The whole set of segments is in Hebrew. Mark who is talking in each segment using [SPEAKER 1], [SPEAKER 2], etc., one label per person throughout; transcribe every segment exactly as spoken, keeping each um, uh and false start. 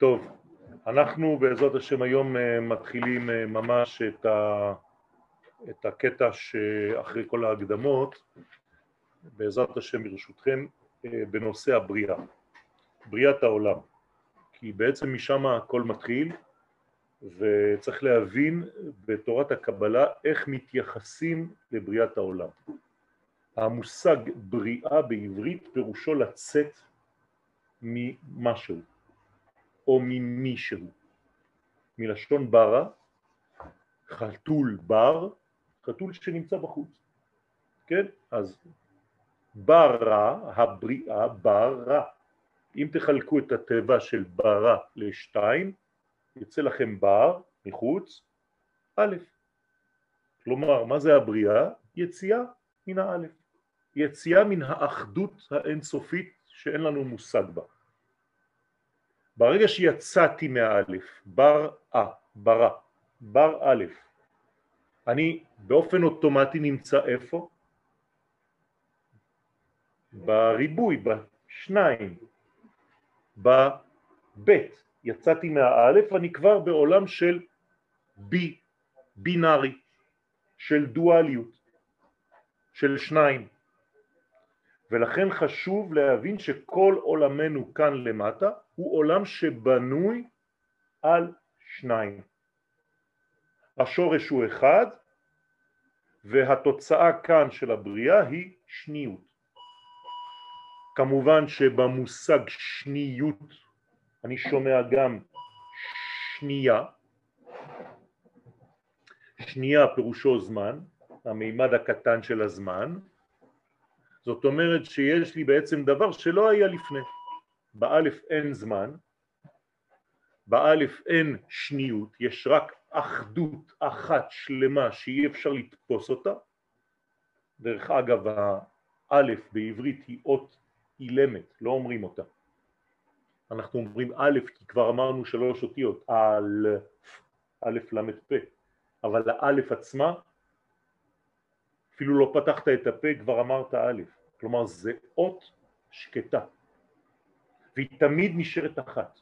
[SPEAKER 1] טוב, אנחנו בעזרת השם היום מתחילים ממש את, ה... את הקטע שאחרי כל ההקדמות, בעזרת השם ברשותכם, בנושא הבריאה, בריאת העולם. כי בעצם משם הכל מתחיל, וצריך להבין בתורת הקבלה איך מתייחסים לבריאת העולם. המושג בריאה בעברית פירושו לצאת ממשהו. או ממישהו, מלשון ברא, חתול בר, חתול שנמצא בחוץ, כן? אז ברא, הבריאה, ברא. אם תחלקו את הטבע של ברא לשתיים, יצא לכם בר מחוץ, א'. כלומר, מה זה הבריאה? יציאה מן האלף. יציאה מן האחדות האינסופית שאין לנו מושג בה. ברגע שיצאתי מהאלף, בר אה, ברא, בר א', אני באופן אוטומטי נמצא איפה? בריבוי, בשניים, בבית. יצאתי מהאלף, אני כבר בעולם של בי, בינארי, של דואליות, של שניים. ולכן חשוב להבין שכל עולמנו כאן למטה הוא עולם שבנוי על שניים. השורש הוא אחד, והתוצאה כאן של הבריאה היא שניות. כמובן שבמושג שניות אני שומע גם שנייה. שנייה פירושו זמן, המימד הקטן של הזמן. זאת אומרת שיש לי בעצם דבר שלא היה לפני. באלף אין זמן, באלף אין שניות, יש רק אחדות אחת שלמה שאי אפשר לתפוס אותה. דרך אגב, האלף בעברית היא אות אילמת, לא אומרים אותה. אנחנו אומרים אלף כי כבר אמרנו שלוש אותיות, א', א' למד פה, אבל האלף עצמה, אפילו לא פתחת את הפה, כבר אמרת א', כלומר זה אות שקטה. והיא תמיד נשארת אחת.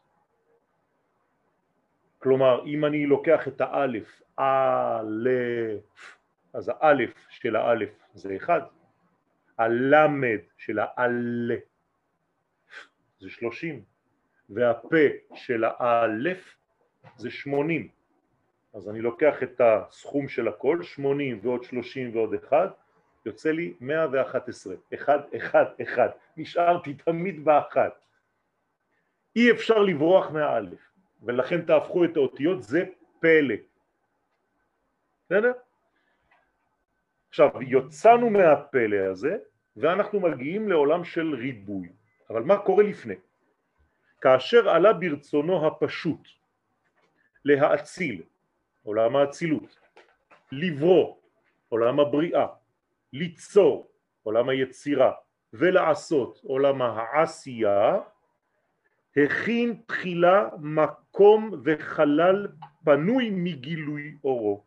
[SPEAKER 1] כלומר, אם אני לוקח את האלף, אלף, אז האלף של האלף זה אחד, הלמד של האלף זה שלושים, והפה של האלף זה שמונים. אז אני לוקח את הסכום של הכל, שמונים ועוד שלושים ועוד אחד, יוצא לי מאה ואחת עשרה, אחד, אחד, אחד. נשארתי תמיד באחת. אי אפשר לברוח מהאלף, ולכן תהפכו את האותיות, זה פלא. בסדר? עכשיו, יוצאנו מהפלא הזה, ואנחנו מגיעים לעולם של ריבוי. אבל מה קורה לפני? כאשר עלה ברצונו הפשוט להאציל, עולם האצילות, לברוא, עולם הבריאה, ליצור, עולם היצירה, ולעשות, עולם העשייה, הכין תחילה מקום וחלל פנוי מגילוי אורו.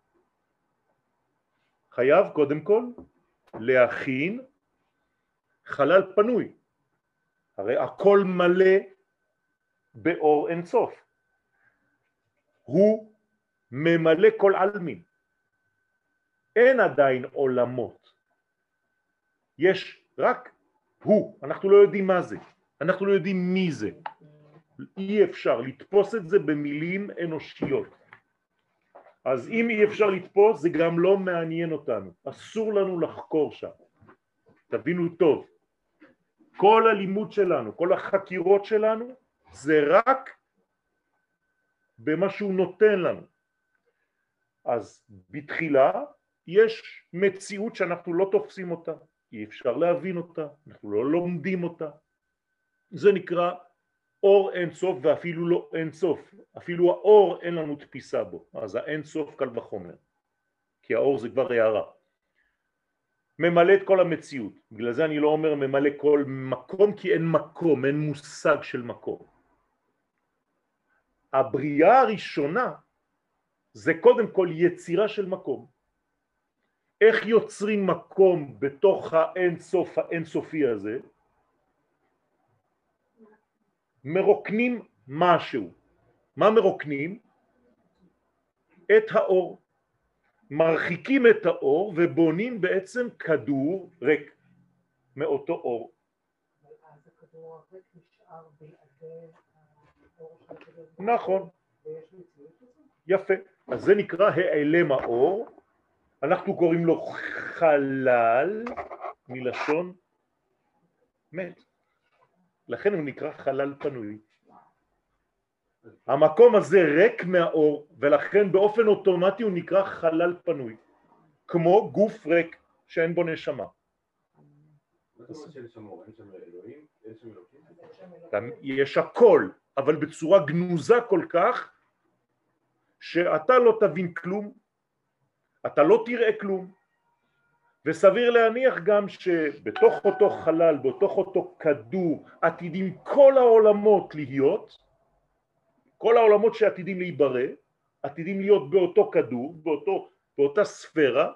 [SPEAKER 1] חייב קודם כל להכין חלל פנוי. הרי הכל מלא באור אינסוף. הוא ממלא כל עלמין. אין עדיין עולמות. יש רק הוא. אנחנו לא יודעים מה זה. אנחנו לא יודעים מי זה. אי אפשר לתפוס את זה במילים אנושיות. אז אם אי אפשר לתפוס, זה גם לא מעניין אותנו. אסור לנו לחקור שם. תבינו טוב. כל הלימוד שלנו, כל החקירות שלנו, זה רק במה שהוא נותן לנו. אז בתחילה יש מציאות שאנחנו לא תופסים אותה. אי אפשר להבין אותה. אנחנו לא לומדים אותה. זה נקרא אור אין סוף, ואפילו לא אין סוף. אפילו האור אין לנו תפיסה בו. אז האין סוף קל וחומר. כי האור זה כבר הערה. ממלא את כל המציאות. בגלל זה אני לא אומר ממלא כל מקום, כי אין מקום, אין מושג של מקום. הבריאה הראשונה זה קודם כל יצירה של מקום. איך יוצרים מקום בתוך האין סוף, האין סופי הזה? מרוקנים משהו. מה מרוקנים? את האור. מרחיקים את האור ובונים בעצם כדור ריק מאותו אור.
[SPEAKER 2] אבל אז הכדור הריק נשאר בלעדי האור של הכדור.
[SPEAKER 1] נכון.
[SPEAKER 2] ויש מציאות לזה?
[SPEAKER 1] יפה. אז זה נקרא העלם האור. אנחנו קוראים לו חלל מלשון מת. לכן הוא נקרא חלל פנוי. המקום הזה ריק מהאור, ולכן באופן אוטומטי הוא נקרא חלל פנוי, כמו גוף ריק שאין בו נשמה. יש הכל, אבל בצורה גנוזה כל כך שאתה לא תבין כלום, אתה לא תראה כלום, וסביר להניח גם שבתוך אותו חלל, בתוך אותו כדור, עתידים כל העולמות להיות, כל העולמות שעתידים להיברא, עתידים להיות באותו כדור, באותו, באותה ספירה,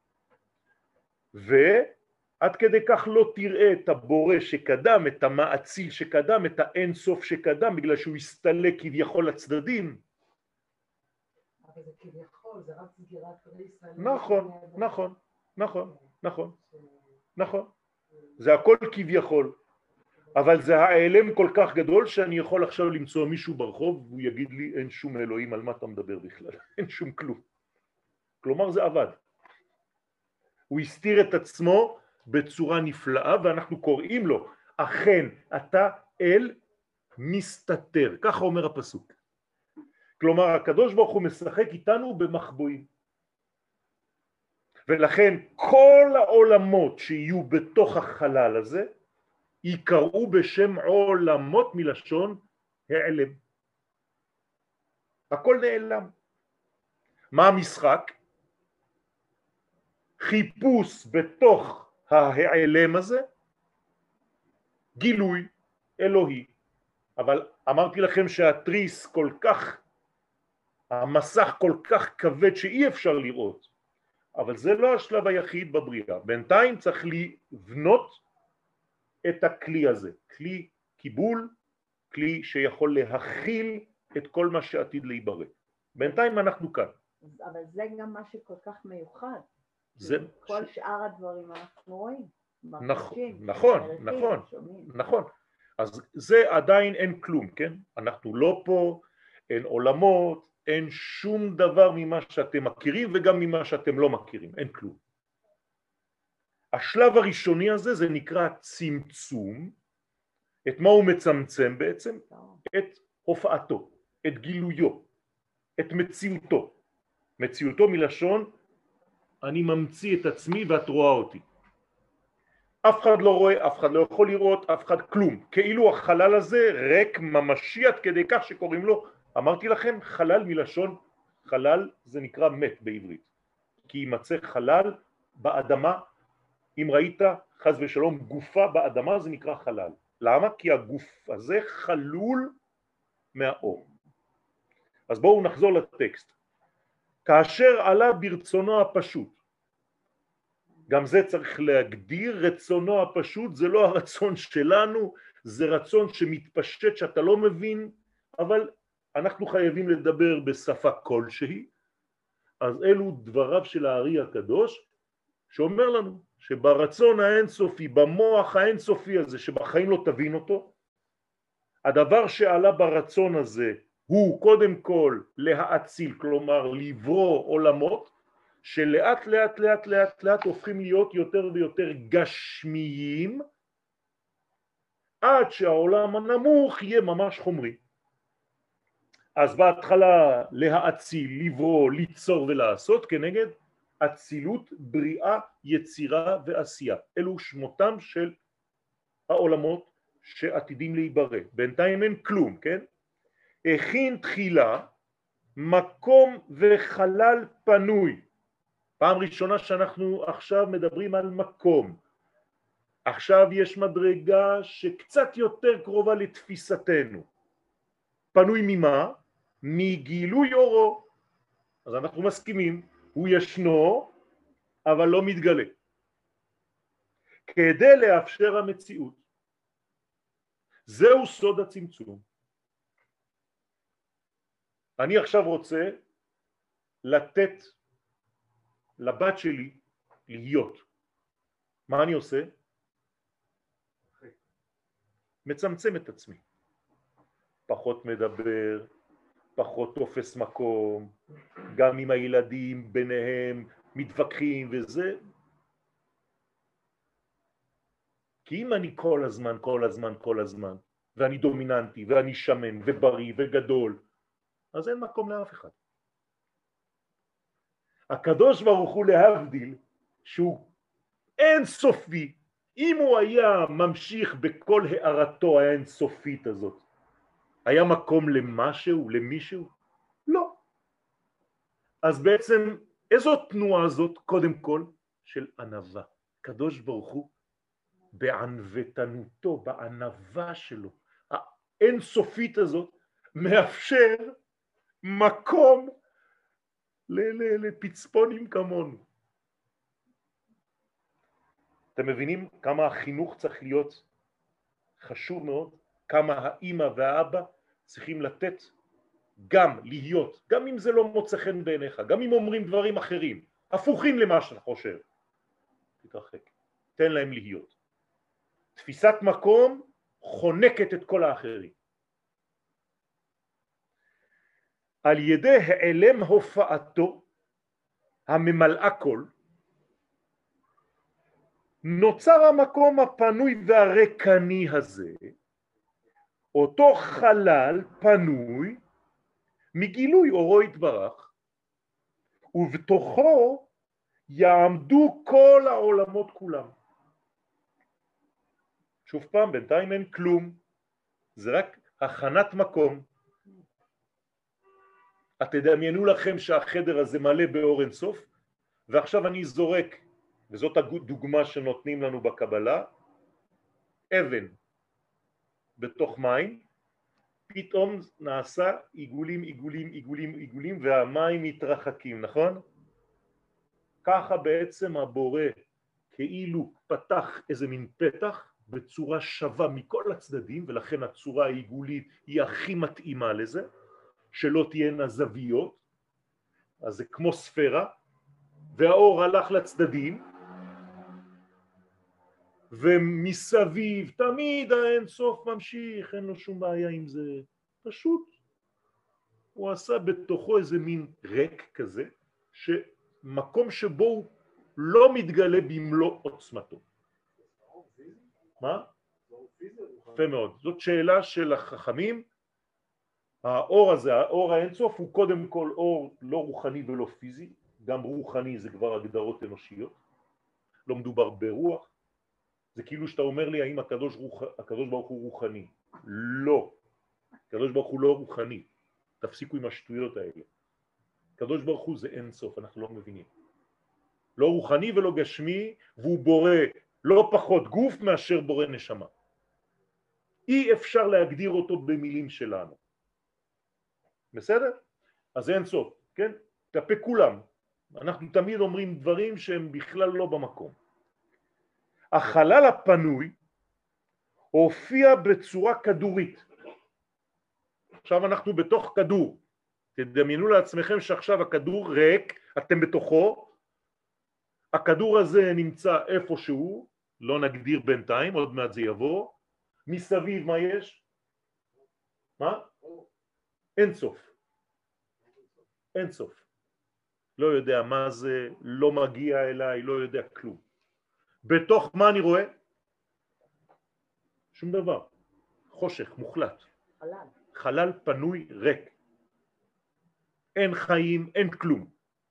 [SPEAKER 1] ועד כדי כך לא תראה את הבורא שקדם, את המאציל שקדם, את האין סוף שקדם, בגלל שהוא הסתלק כביכול לצדדים.
[SPEAKER 2] אבל זה כביכול, זה רק סגירת ריסה.
[SPEAKER 1] נכון, נכון, נכון, נכון, נכון. זה הכל כביכול. אבל זה העלם כל כך גדול שאני יכול עכשיו למצוא מישהו ברחוב והוא יגיד לי אין שום אלוהים, על מה אתה מדבר בכלל, אין שום כלום. כלומר זה עבד. הוא הסתיר את עצמו בצורה נפלאה ואנחנו קוראים לו אכן אתה אל מסתתר, ככה אומר הפסוק. כלומר הקדוש ברוך הוא משחק איתנו במחבואים. ולכן כל העולמות שיהיו בתוך החלל הזה יקראו בשם עולמות מלשון העלם. הכל נעלם. מה המשחק? חיפוש בתוך העלם הזה, גילוי אלוהי. אבל אמרתי לכם שהתריס כל כך, המסך כל כך כבד שאי אפשר לראות. אבל זה לא השלב היחיד בבריאה. בינתיים צריך לבנות את הכלי הזה, כלי קיבול, כלי שיכול להכיל את כל מה שעתיד להיברא. בינתיים אנחנו כאן.
[SPEAKER 3] אבל זה גם מה שכל כך מיוחד.
[SPEAKER 1] זה...
[SPEAKER 3] כל שאר הדברים אנחנו רואים.
[SPEAKER 1] נכון, נכון, נכון, נכון. אז זה עדיין אין כלום, כן? אנחנו לא פה, אין עולמות, אין שום דבר ממה שאתם מכירים וגם ממה שאתם לא מכירים, אין כלום. השלב הראשוני הזה זה נקרא צמצום. את מה הוא מצמצם בעצם? את הופעתו, את גילויו, את מציאותו. מציאותו מלשון אני ממציא את עצמי ואת רואה אותי. אף אחד לא רואה, אף אחד לא יכול לראות, אף אחד כלום. כאילו החלל הזה ריק ממשי עד כדי כך שקוראים לו, אמרתי לכם, חלל מלשון, חלל זה נקרא מת בעברית. כי יימצא חלל באדמה, אם ראית חס ושלום גופה באדמה זה נקרא חלל. למה? כי הגוף הזה חלול מהאור. אז בואו נחזור לטקסט. כאשר עלה ברצונו הפשוט, גם זה צריך להגדיר, רצונו הפשוט זה לא הרצון שלנו, זה רצון שמתפשט שאתה לא מבין, אבל אנחנו חייבים לדבר בשפה כלשהי. אז אלו דבריו של הארי הקדוש שאומר לנו שברצון האינסופי, במוח האינסופי הזה שבחיים לא תבין אותו, הדבר שעלה ברצון הזה הוא קודם כל להאציל, כלומר לברוא עולמות שלאט לאט לאט לאט לאט הופכים להיות יותר ויותר גשמיים עד שהעולם הנמוך יהיה ממש חומרי. אז בהתחלה להאציל, לברוא, ליצור ולעשות כנגד אצילות, בריאה, יצירה ועשייה. אלו שמותם של העולמות שעתידים להיברא. בינתיים אין כלום, כן? הכין תחילה מקום וחלל פנוי. פעם ראשונה שאנחנו עכשיו מדברים על מקום. עכשיו יש מדרגה שקצת יותר קרובה לתפיסתנו. פנוי ממה? מגילוי אורו. אז אנחנו מסכימים, הוא ישנו אבל לא מתגלה. כדי לאפשר המציאות. זהו סוד הצמצום. אני עכשיו רוצה לתת לבת שלי להיות. מה אני עושה? מצמצם את עצמי. פחות מדבר, פחות תופס מקום, גם עם הילדים ביניהם מתווכחים וזה. כי אם אני כל הזמן, כל הזמן, כל הזמן, ואני דומיננטי, ואני שמן, ובריא, וגדול, אז אין מקום לאף אחד. הקדוש ברוך הוא להבדיל, שהוא אין סופי, אם הוא היה ממשיך בכל הערתו האין סופית הזאת, היה מקום למשהו, למישהו? לא. אז בעצם איזו תנועה זאת? קודם כל של ענווה. קדוש ברוך הוא בענוותנותו, בענווה שלו, האין סופית הזאת, מאפשר מקום לפצפונים כמונו. אתם מבינים כמה החינוך צריך להיות חשוב מאוד, כמה האמא והאבא צריכים לתת גם להיות, גם אם זה לא מוצא חן בעיניך, גם אם אומרים דברים אחרים, הפוכים למה שאתה חושב, תתרחק, תן להם להיות. תפיסת מקום חונקת את כל האחרים. על ידי העלם הופעתו הממלאה כל, נוצר המקום הפנוי והרקני הזה, אותו חלל פנוי מגילוי אורו יתברך, ובתוכו יעמדו כל העולמות כולם. שוב פעם, בינתיים אין כלום, זה רק הכנת מקום. את תדמיינו לכם שהחדר הזה מלא באור אין סוף, ועכשיו אני זורק, וזאת הדוגמה שנותנים לנו בקבלה, אבן בתוך מים, פתאום נעשה עיגולים, עיגולים, עיגולים, עיגולים, והמים מתרחקים, נכון? ככה בעצם הבורא כאילו פתח איזה מין פתח בצורה שווה מכל הצדדים, ולכן הצורה העיגולית היא הכי מתאימה לזה, שלא תהיינה זוויות, אז זה כמו ספירה, והאור הלך לצדדים, ומסביב תמיד האין סוף ממשיך, אין לו שום בעיה עם זה, פשוט הוא עשה בתוכו איזה מין ריק כזה, שמקום שבו הוא לא מתגלה במלוא עוצמתו. מה? יפה מאוד, זאת שאלה של החכמים. האור הזה, האור האינסוף, הוא קודם כל אור לא רוחני ולא פיזי, גם רוחני זה כבר הגדרות אנושיות, לא מדובר ברוח, זה כאילו שאתה אומר לי האם הקדוש, רוח, הקדוש ברוך הוא רוחני. לא, הקדוש ברוך הוא לא רוחני, תפסיקו עם השטויות האלה. הקדוש ברוך הוא זה אינסוף, אנחנו לא מבינים. לא רוחני ולא גשמי, והוא בורא לא פחות גוף מאשר בורא נשמה. אי אפשר להגדיר אותו במילים שלנו. בסדר? אז אין סוף, כן? כלפי כולם. אנחנו תמיד אומרים דברים שהם בכלל לא במקום. החלל הפנוי הופיע בצורה כדורית. עכשיו אנחנו בתוך כדור. תדמיינו לעצמכם שעכשיו הכדור ריק, אתם בתוכו. הכדור הזה נמצא איפשהו, לא נגדיר בינתיים, עוד מעט זה יבוא. מסביב מה יש? מה? אין סוף. אין סוף. לא יודע מה זה, לא מגיע אליי, לא יודע כלום. בתוך מה אני רואה? שום דבר. חושך, מוחלט.
[SPEAKER 3] חלל.
[SPEAKER 1] חלל פנוי ריק. אין חיים, אין כלום.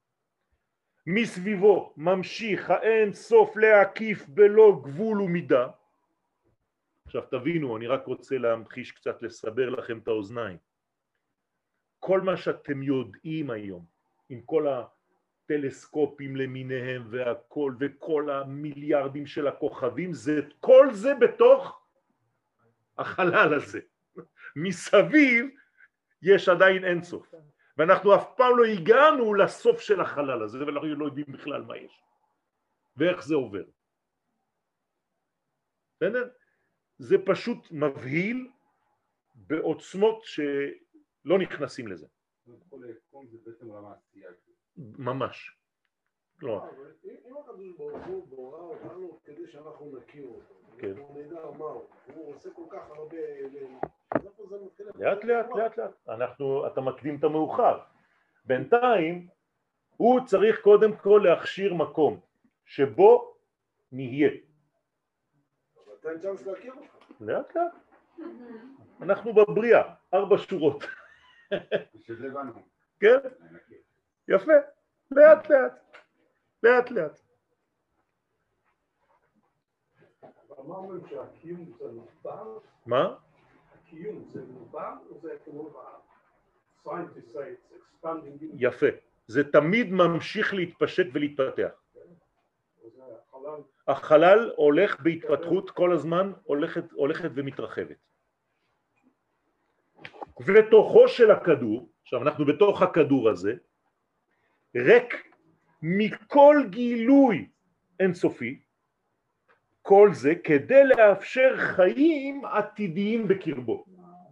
[SPEAKER 1] מסביבו ממשיך האין סוף להקיף בלא גבול ומידה. עכשיו תבינו, אני רק רוצה להמחיש קצת, לסבר לכם את האוזניים. כל מה שאתם יודעים היום, עם כל הטלסקופים למיניהם והכל, וכל המיליארדים של הכוכבים, זה, כל זה בתוך החלל הזה. מסביב יש עדיין אין סוף. ואנחנו אף פעם לא הגענו לסוף של החלל הזה, ואנחנו לא יודעים בכלל מה יש. ואיך זה עובר. בסדר? זה פשוט מבהיל בעוצמות שלא נכנסים לזה.
[SPEAKER 4] כי זה בעצם עולם העשייה.
[SPEAKER 1] ממש. לא.
[SPEAKER 5] אם הקדוש ברוך הוא בורא אותנו כדי שאנחנו נכיר אותו, אנחנו נדע מה הוא, הוא עושה כל כך הרבה אלינו, אז איפה זה מתחיל?
[SPEAKER 1] לאט לאט לאט לאט, אנחנו, אתה מקדים את המאוחר. בינתיים הוא צריך קודם כל להכשיר מקום שבו נהיה.
[SPEAKER 5] אבל תן צ'אנס להכיר אותך.
[SPEAKER 1] לאט לאט. אנחנו בבריאה, ארבע שורות.
[SPEAKER 4] שזה בנו.
[SPEAKER 1] כן? יפה. לאט לאט. לאט לאט.
[SPEAKER 5] אבל מה אומרים שהקיום זה מוגבר?
[SPEAKER 1] מה?
[SPEAKER 5] הקיום זה מוגבר או זה כמו ה-scientists say it's expanding?
[SPEAKER 1] יפה. זה תמיד ממשיך להתפשט ולהתפתח. החלל הולך בהתפתחות כל הזמן, הולכת, הולכת ומתרחבת. ותוכו של הכדור, עכשיו אנחנו בתוך הכדור הזה, ריק מכל גילוי אינסופי, כל זה כדי לאפשר חיים עתידיים בקרבו.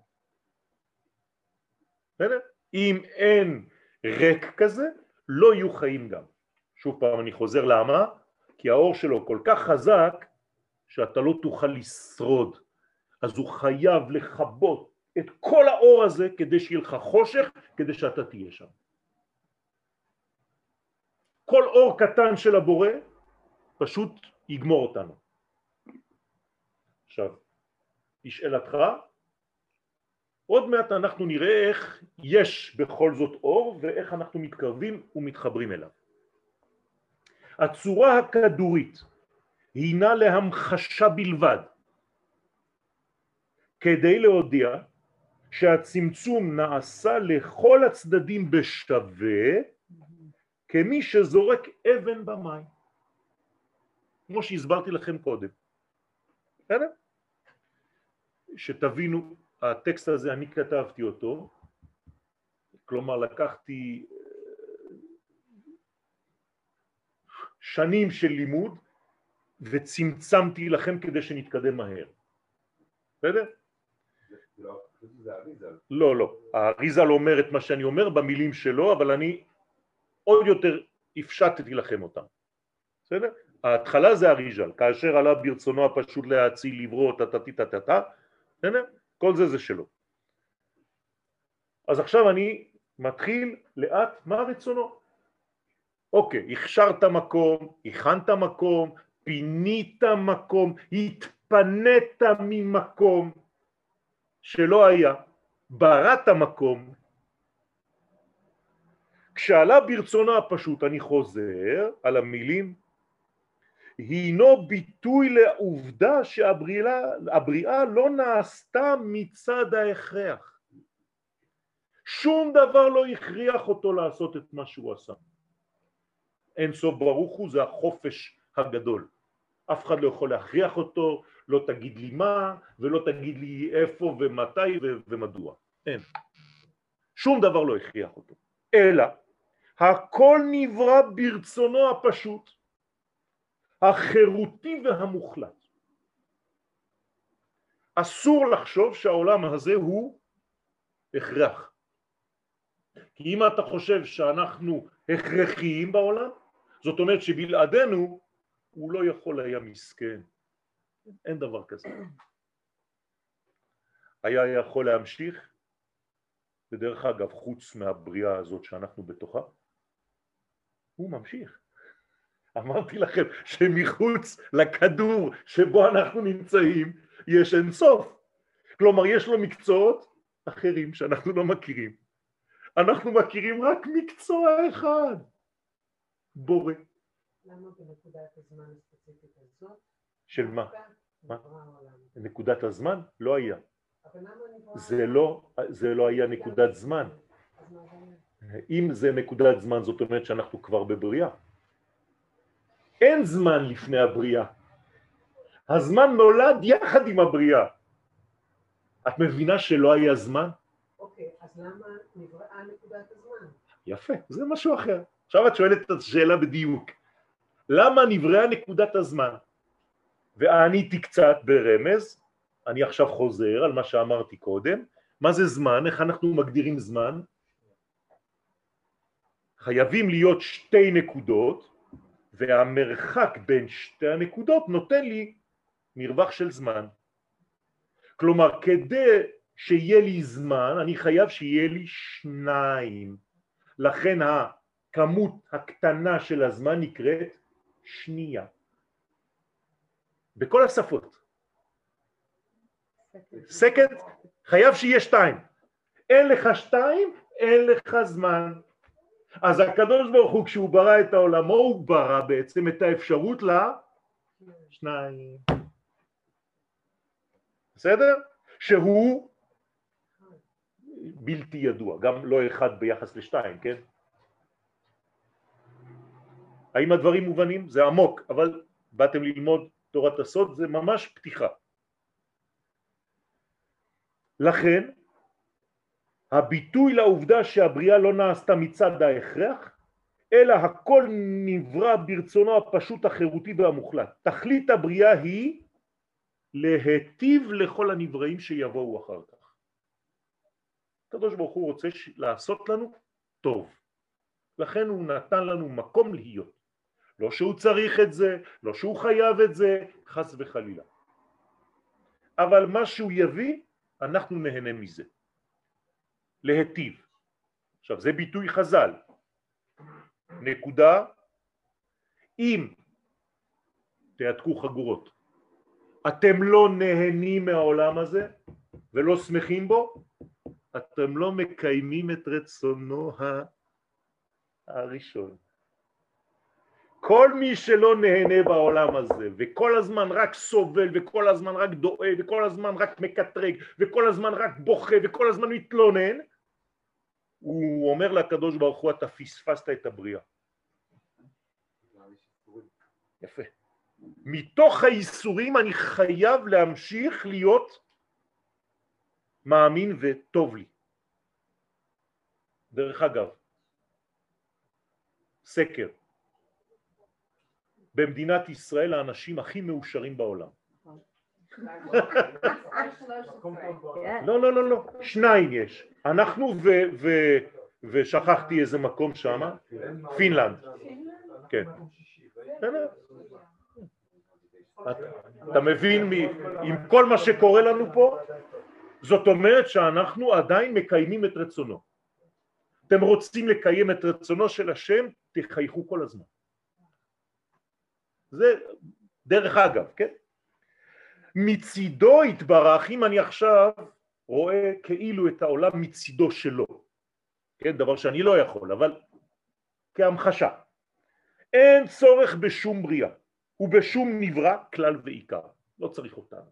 [SPEAKER 1] אם אין ריק כזה, לא יהיו חיים גם. שוב פעם אני חוזר למה? כי האור שלו כל כך חזק שאתה לא תוכל לשרוד. אז הוא חייב לחבות את כל האור הזה כדי שיהיה לך חושך, כדי שאתה תהיה שם. כל אור קטן של הבורא פשוט יגמור אותנו. עכשיו, לשאלתך, עוד מעט אנחנו נראה איך יש בכל זאת אור ואיך אנחנו מתקרבים ומתחברים אליו. הצורה הכדורית הינה להמחשה בלבד, כדי להודיע שהצמצום נעשה לכל הצדדים בשווה, כמי שזורק אבן במים, כמו שהסברתי לכם קודם. בסדר? שתבינו, הטקסט הזה אני כתבתי אותו, כלומר לקחתי שנים של לימוד וצמצמתי לכם כדי שנתקדם מהר. בסדר? לא, לא. האריזל אומר את מה שאני אומר במילים שלו, אבל אני עוד יותר הפשטתי לכם אותם. בסדר? ההתחלה זה אריזל, כאשר עלה ברצונו הפשוט להציל לברוא תתתתתתת, בסדר? כל זה זה שלו. אז עכשיו אני מתחיל לאט מה רצונו. אוקיי, הכשרת מקום, הכנת מקום, פינית מקום, התפנית ממקום שלא היה, בראת מקום. כשעלה ברצונו הפשוט, אני חוזר על המילים, הינו ביטוי לעובדה שהבריאה לא נעשתה מצד ההכרח. שום דבר לא הכריח אותו לעשות את מה שהוא עשה. אין סוף ברוך הוא, זה החופש הגדול. אף אחד לא יכול להכריח אותו, לא תגיד לי מה, ולא תגיד לי איפה ומתי ומדוע. אין. שום דבר לא הכריח אותו. אלא, הכל נברא ברצונו הפשוט, החירותי והמוחלט. אסור לחשוב שהעולם הזה הוא הכרח. כי אם אתה חושב שאנחנו הכרחיים בעולם, זאת אומרת שבלעדינו הוא לא יכול היה מסכן. אין דבר כזה. היה יכול להמשיך, ודרך אגב, חוץ מהבריאה הזאת שאנחנו בתוכה, הוא ממשיך. אמרתי לכם שמחוץ לכדור שבו אנחנו נמצאים יש אין סוף. כלומר יש לו מקצועות אחרים שאנחנו לא מכירים. אנחנו מכירים רק מקצוע אחד, בורא.
[SPEAKER 2] למה בנקודת הזמן הספציפית הזאת?
[SPEAKER 1] של מה? מה? נקודת הזמן? לא היה. זה לא, זה לא היה נקודת זמן. אם זה נקודת זמן זאת אומרת שאנחנו כבר בבריאה. אין זמן לפני הבריאה. הזמן נולד יחד עם הבריאה. את מבינה שלא היה זמן?
[SPEAKER 2] אוקיי, אז למה נבראה נקודת הזמן?
[SPEAKER 1] יפה, זה משהו אחר. עכשיו את שואלת את השאלה בדיוק. למה נבראה נקודת הזמן? ועניתי קצת ברמז, אני עכשיו חוזר על מה שאמרתי קודם. מה זה זמן? איך אנחנו מגדירים זמן? חייבים להיות שתי נקודות, והמרחק בין שתי הנקודות נותן לי מרווח של זמן. כלומר, כדי שיהיה לי זמן, אני חייב שיהיה לי שניים. לכן הכמות הקטנה של הזמן נקראת שנייה. בכל השפות. סקנד, חייב שיהיה שתיים. אין לך שתיים, אין לך זמן. אז הקדוש ברוך הוא, כשהוא ברא את העולמו, הוא ברא בעצם את האפשרות לשניים. בסדר? שהוא בלתי ידוע, גם לא אחד ביחס לשתיים, כן? האם הדברים מובנים? זה עמוק, אבל באתם ללמוד תורת הסוד, זה ממש פתיחה. לכן, הביטוי לעובדה שהבריאה לא נעשתה מצד ההכרח, אלא הכל נברא ברצונו הפשוט החירותי והמוחלט. תכלית הבריאה היא להיטיב לכל הנבראים שיבואו אחר כך. הקדוש ברוך הוא רוצה לעשות לנו טוב. לכן הוא נתן לנו מקום להיות. לא שהוא צריך את זה, לא שהוא חייב את זה, חס וחלילה. אבל מה שהוא יביא, אנחנו נהנה מזה. להיטיב. עכשיו זה ביטוי חז"ל. נקודה. אם תעתקו חגורות, אתם לא נהנים מהעולם הזה ולא שמחים בו, אתם לא מקיימים את רצונו הראשון. כל מי שלא נהנה בעולם הזה וכל הזמן רק סובל וכל הזמן רק דואג וכל הזמן רק מקטרג וכל הזמן רק בוכה וכל הזמן מתלונן, הוא אומר לקדוש ברוך הוא, אתה פספסת את הבריאה. יפה. מתוך האיסורים אני חייב להמשיך להיות מאמין וטוב לי. דרך אגב, סקר. במדינת ישראל האנשים הכי מאושרים בעולם. לא, לא, לא, לא. שניים יש. אנחנו ו... ו... ושכחתי איזה מקום שם. פינלנד. כן. אתה מבין עם כל מה שקורה לנו פה? זאת אומרת שאנחנו עדיין מקיימים את רצונו. אתם רוצים לקיים את רצונו של השם, תחייכו כל הזמן. זה דרך אגב, כן? מצידו התברך, אם אני עכשיו רואה כאילו את העולם מצידו שלו, כן? דבר שאני לא יכול, אבל כהמחשה. אין צורך בשום בריאה, ובשום נברא כלל ועיקר. לא צריך אותנו.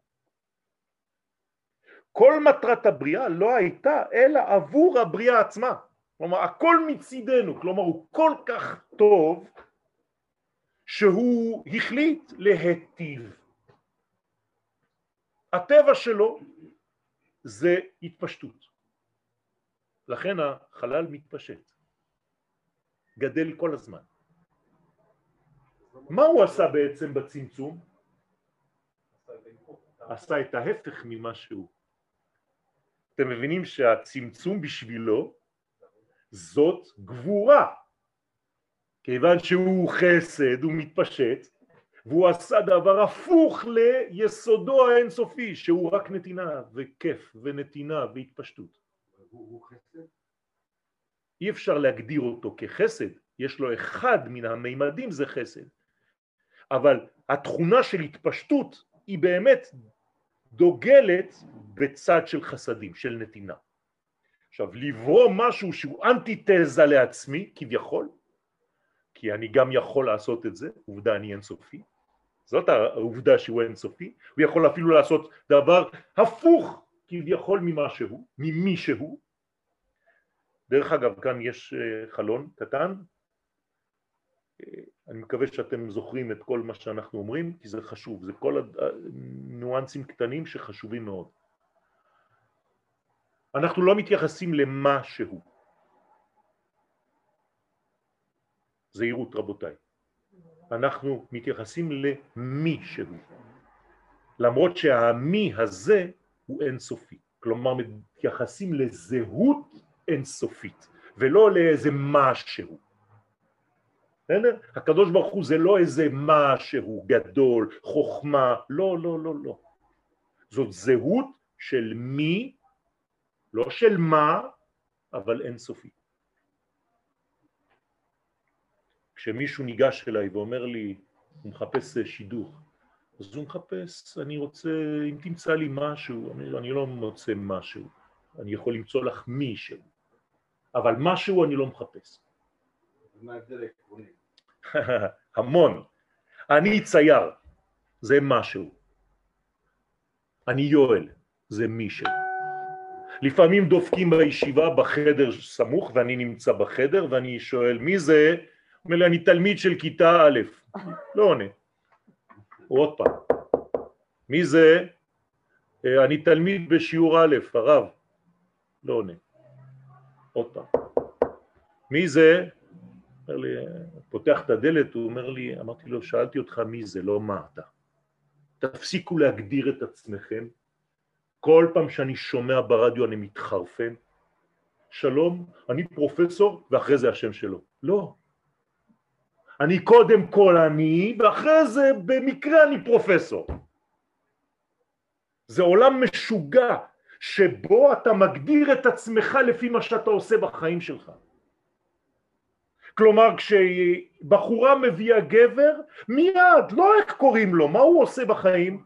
[SPEAKER 1] כל מטרת הבריאה לא הייתה אלא עבור הבריאה עצמה. כלומר, הכל מצידנו, כלומר, הוא כל כך טוב, שהוא החליט להיטיב. הטבע שלו זה התפשטות. לכן החלל מתפשט. גדל כל הזמן. מה הוא עשה בעצם בצמצום? עשה את ההפך ממה שהוא. אתם מבינים שהצמצום בשבילו זאת גבורה. כיוון שהוא חסד, הוא מתפשט, והוא עשה דבר הפוך ליסודו האינסופי, שהוא רק נתינה וכיף ונתינה והתפשטות.
[SPEAKER 4] הוא חסד?
[SPEAKER 1] אי אפשר להגדיר אותו כחסד, יש לו אחד מן המימדים זה חסד. אבל התכונה של התפשטות היא באמת דוגלת בצד של חסדים, של נתינה. עכשיו, לברוא משהו שהוא אנטיתזה לעצמי, כביכול, כי אני גם יכול לעשות את זה, עובדה אני אינסופי, זאת העובדה שהוא אינסופי, הוא יכול אפילו לעשות דבר הפוך כביכול ממה שהוא, ממי שהוא. דרך אגב, כאן יש חלון קטן, אני מקווה שאתם זוכרים את כל מה שאנחנו אומרים, כי זה חשוב, זה כל הניואנסים קטנים שחשובים מאוד. אנחנו לא מתייחסים למה שהוא. זהירות רבותיי. אנחנו מתייחסים למי שהוא. למרות שהמי הזה הוא אינסופי. כלומר מתייחסים לזהות אינסופית, ולא לאיזה משהו. הקדוש ברוך הוא זה לא איזה משהו גדול, חוכמה, לא, לא, לא, לא. זאת זהות של מי, לא של מה, אבל אינסופי. כשמישהו ניגש אליי ואומר לי, הוא מחפש שידוך, אז הוא מחפש, אני רוצה, אם תמצא לי משהו, אני, אני לא מוצא משהו, אני יכול למצוא לך מישהו, אבל משהו אני לא מחפש.
[SPEAKER 4] מה ההבדל העקרוני?
[SPEAKER 1] המון. אני צייר, זה משהו. אני יואל, זה מישהו. לפעמים דופקים בישיבה בחדר סמוך, ואני נמצא בחדר, ואני שואל, מי זה? אומר לי, אני תלמיד של כיתה א', לא עונה. עוד פעם. מי זה? אני תלמיד בשיעור א', הרב, לא עונה. עוד פעם. מי זה? אומר לי, פותח את הדלת, הוא אומר לי, אמרתי לו, שאלתי אותך מי זה, לא מה אתה. תפסיקו להגדיר את עצמכם. כל פעם שאני שומע ברדיו אני מתחרפן. שלום, אני פרופסור, ואחרי זה השם שלו. לא. אני קודם כל אני, ואחרי זה במקרה אני פרופסור. זה עולם משוגע, שבו אתה מגדיר את עצמך לפי מה שאתה עושה בחיים שלך. כלומר, כשבחורה מביאה גבר, מיד, לא איך קוראים לו, מה הוא עושה בחיים?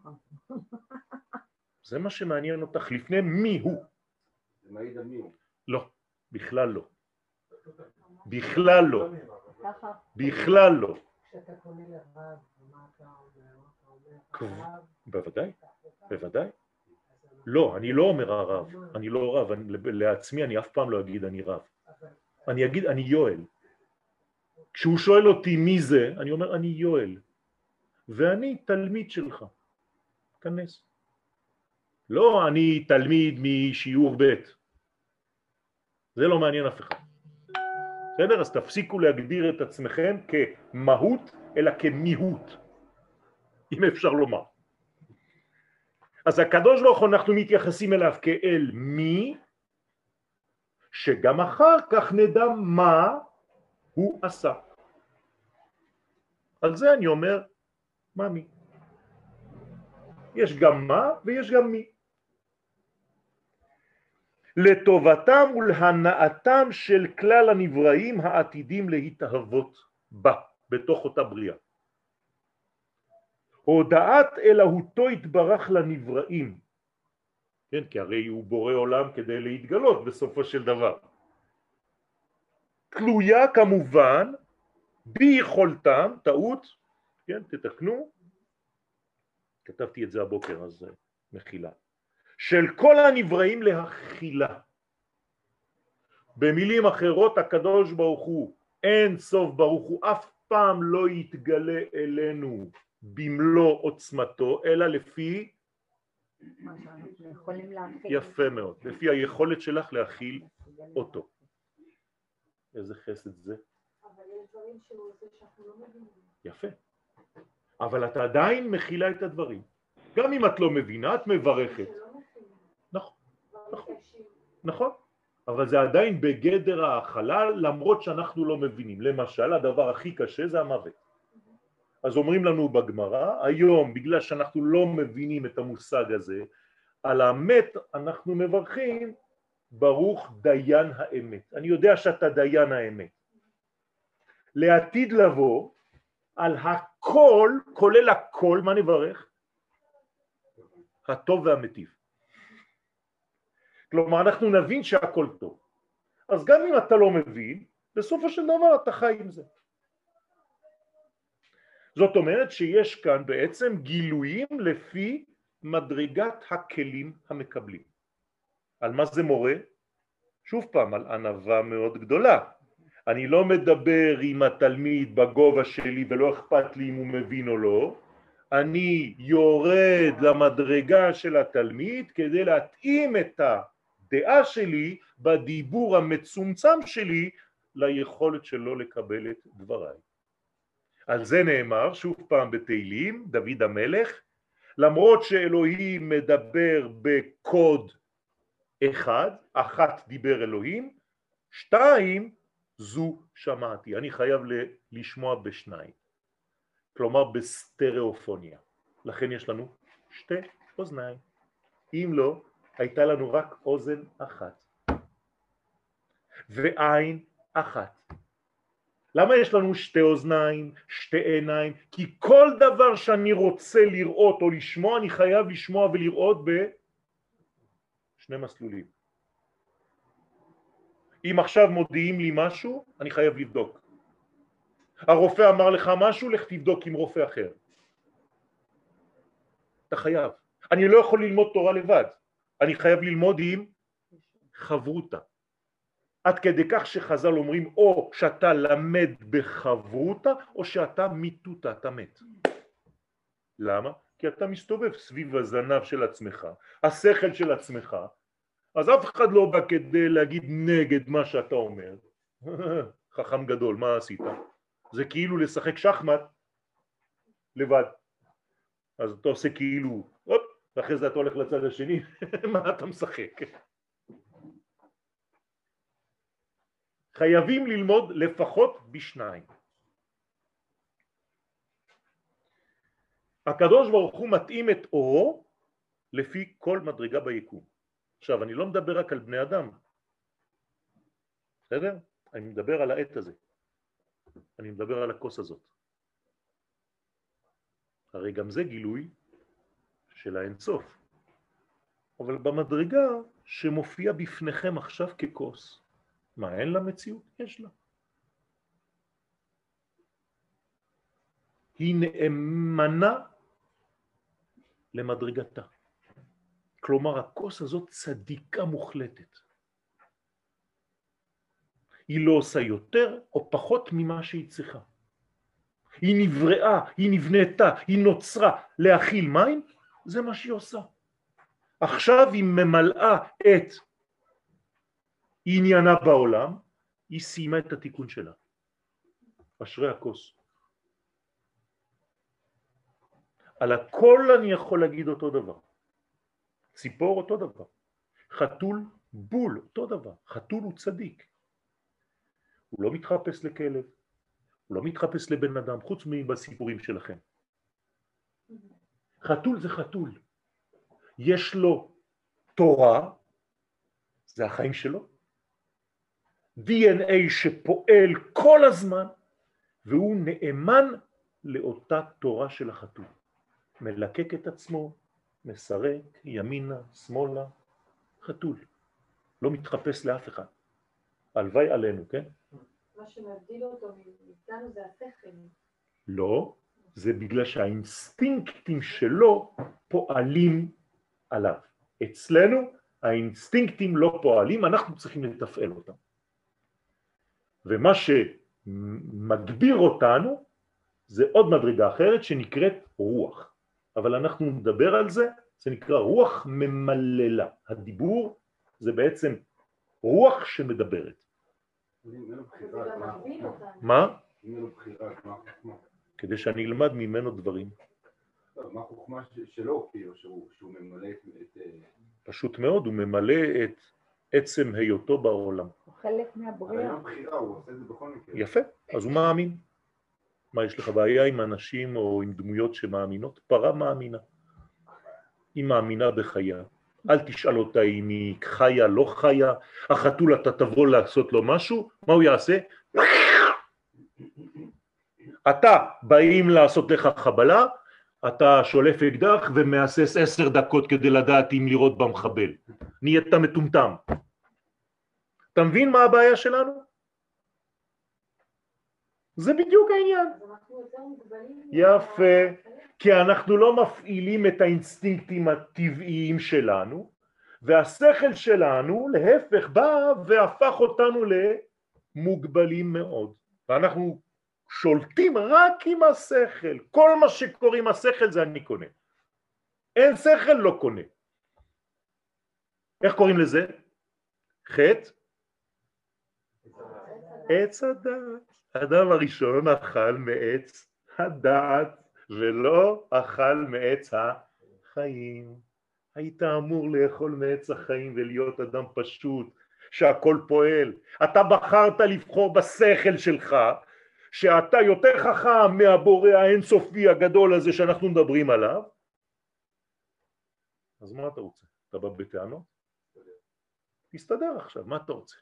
[SPEAKER 1] זה מה שמעניין אותך לפני מי הוא.
[SPEAKER 4] זה מעיד על מי הוא.
[SPEAKER 1] לא, בכלל לא. בכלל לא. בכלל לא.
[SPEAKER 2] כשאתה קונה לרב, מה אתה אומר?
[SPEAKER 1] בוודאי, בוודאי. לא, אני לא אומר הרב, אני לא רב, לעצמי אני אף פעם לא אגיד אני רב. אני אגיד אני יואל. כשהוא שואל אותי מי זה, אני אומר אני יואל, ואני תלמיד שלך, כנס. לא אני תלמיד משיעור ב', זה לא מעניין אף אחד. בסדר? אז תפסיקו להגדיר את עצמכם כמהות, אלא כמיהות, אם אפשר לומר. אז הקדוש ברוך הוא אנחנו מתייחסים אליו כאל מי, שגם אחר כך נדע מה הוא עשה. על זה אני אומר, מה מי? יש גם מה ויש גם מי. לטובתם ולהנאתם של כלל הנבראים העתידים להתאהבות בה, בתוך אותה בריאה. הודעת אלוהותו התברך לנבראים, כן, כי הרי הוא בורא עולם כדי להתגלות בסופו של דבר. תלויה כמובן ביכולתם, טעות, כן, תתקנו, כתבתי את זה הבוקר אז מחילה, של כל הנבראים להכילה. במילים אחרות הקדוש ברוך הוא אין סוף ברוך הוא אף פעם לא יתגלה אלינו במלוא עוצמתו אלא לפי
[SPEAKER 3] מה שאנחנו יכולים להכיל.
[SPEAKER 1] יפה מאוד, לפי היכולת שלך להכיל אותו. איזה חסד זה.
[SPEAKER 2] אבל יש דברים שהוא עושה שאנחנו לא מבינים.
[SPEAKER 1] יפה. אבל את עדיין מכילה את הדברים. גם אם את לא מבינה, את מברכת. נכון, נכון, נכון. אבל זה עדיין בגדר ההכלה, למרות שאנחנו לא מבינים. למשל, הדבר הכי קשה זה המוות. אז אומרים לנו בגמרא, היום, בגלל שאנחנו לא מבינים את המושג הזה, על המת אנחנו מברכים, ברוך דיין האמת. אני יודע שאתה דיין האמת. לעתיד לבוא, על הכל, כולל הכל, מה נברך? הטוב והמטיב. כלומר, אנחנו נבין שהכל טוב. אז גם אם אתה לא מבין, בסופו של דבר אתה חי עם זה. זאת אומרת שיש כאן בעצם גילויים לפי מדרגת הכלים המקבלים. על מה זה מורה? שוב פעם, על ענווה מאוד גדולה. אני לא מדבר עם התלמיד בגובה שלי ולא אכפת לי אם הוא מבין או לא. אני יורד למדרגה של התלמיד כדי להתאים את הדעה שלי בדיבור המצומצם שלי ליכולת שלו לקבל את דבריי. על זה נאמר שוב פעם בתהילים, דוד המלך, למרות שאלוהים מדבר בקוד אחד, אחת דיבר אלוהים, שתיים זו שמעתי. אני חייב לשמוע בשניים, כלומר בסטריאופוניה. לכן יש לנו שתי אוזניים. אם לא, הייתה לנו רק אוזן אחת ועין אחת. למה יש לנו שתי אוזניים, שתי עיניים? כי כל דבר שאני רוצה לראות או לשמוע, אני חייב לשמוע ולראות בשני מסלולים. אם עכשיו מודיעים לי משהו, אני חייב לבדוק. הרופא אמר לך משהו, לך תבדוק עם רופא אחר. אתה חייב. אני לא יכול ללמוד תורה לבד. אני חייב ללמוד עם חברותה. עד כדי כך שחז"ל אומרים או שאתה למד בחברותה או שאתה מיתותה, אתה מת. למה? כי אתה מסתובב סביב הזנב של עצמך, השכל של עצמך, אז אף אחד לא בא כדי להגיד נגד מה שאתה אומר. חכם גדול, מה עשית? זה כאילו לשחק שחמט לבד. אז אתה עושה כאילו, אופ, ואחרי זה אתה הולך לצד השני, מה אתה משחק? חייבים ללמוד לפחות בשניים. הקדוש ברוך הוא מתאים את אורו לפי כל מדרגה ביקום. עכשיו, אני לא מדבר רק על בני אדם, בסדר? אני מדבר על העת הזה. אני מדבר על הכוס הזאת. הרי גם זה גילוי של האינסוף. אבל במדרגה שמופיע בפניכם עכשיו ככוס, מה, אין לה מציאות? יש לה. היא נאמנה למדרגתה. כלומר, הכוס הזאת צדיקה מוחלטת. היא לא עושה יותר או פחות ממה שהיא צריכה. היא נבראה, היא נבנתה, היא נוצרה להכיל מים, זה מה שהיא עושה. עכשיו היא ממלאה את עניינה בעולם, היא סיימה את התיקון שלה. אשרי הכוס. על הכל אני יכול להגיד אותו דבר. ציפור אותו דבר. חתול בול אותו דבר. חתול הוא צדיק. הוא לא מתחפש לכלב, הוא לא מתחפש לבן אדם, חוץ מבסיפורים שלכם. חתול זה חתול. יש לו תורה, זה החיים שלו, די אן איי שפועל כל הזמן, והוא נאמן לאותה תורה של החתול. מלקק את עצמו, מסרק, ימינה, שמאלה, חתול. לא מתחפש לאף אחד. הלוואי עלינו, כן?
[SPEAKER 2] מה שמבדיל אותו מאיתנו זה השכל.
[SPEAKER 1] לא, זה בגלל שהאינסטינקטים שלו פועלים עליו. אצלנו האינסטינקטים לא פועלים, אנחנו צריכים לתפעל אותם. ומה שמגביר אותנו זה עוד מדרגה אחרת שנקראת רוח. אבל אנחנו נדבר על זה, זה נקרא רוח ממללה. הדיבור זה בעצם רוח שמדברת. מה? כדי שאני אלמד ממנו דברים.
[SPEAKER 4] מה החוכמה שלו, שהוא ממלא את...
[SPEAKER 1] פשוט מאוד, הוא ממלא את עצם היותו בעולם.
[SPEAKER 3] הוא חלק מהבריאה.
[SPEAKER 4] היום בחירה, הוא עושה את זה בכל מקרה.
[SPEAKER 1] יפה, אז הוא מאמין. מה, יש לך בעיה עם אנשים או עם דמויות שמאמינות? פרה מאמינה. היא מאמינה בחיה. אל תשאל אותה אם היא חיה, לא חיה. החתול אתה תבוא לעשות לו משהו, מה הוא יעשה? אתה באים לעשות לך חבלה, אתה שולף אקדח ומאסס עשר דקות כדי לדעת אם לראות במחבל. נהיית מטומטם. אתה מבין מה הבעיה שלנו? זה בדיוק העניין. יפה, כי אנחנו לא מפעילים את האינסטינקטים הטבעיים שלנו, והשכל שלנו להפך בא והפך אותנו למוגבלים מאוד. ואנחנו שולטים רק עם השכל. כל מה שקורה עם השכל זה אני קונה. אין שכל לא קונה. איך קוראים לזה? חטא? עץ הדעת. האדם הראשון אכל מעץ הדעת ולא אכל מעץ החיים. היית אמור לאכול מעץ החיים ולהיות אדם פשוט שהכל פועל. אתה בחרת לבחור בשכל שלך, שאתה יותר חכם מהבורא האינסופי הגדול הזה שאנחנו מדברים עליו. אז מה אתה רוצה? אתה בא בטענות? תסתדר עכשיו, מה אתה רוצה?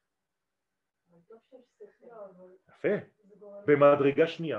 [SPEAKER 1] יפה, במדרגה שנייה.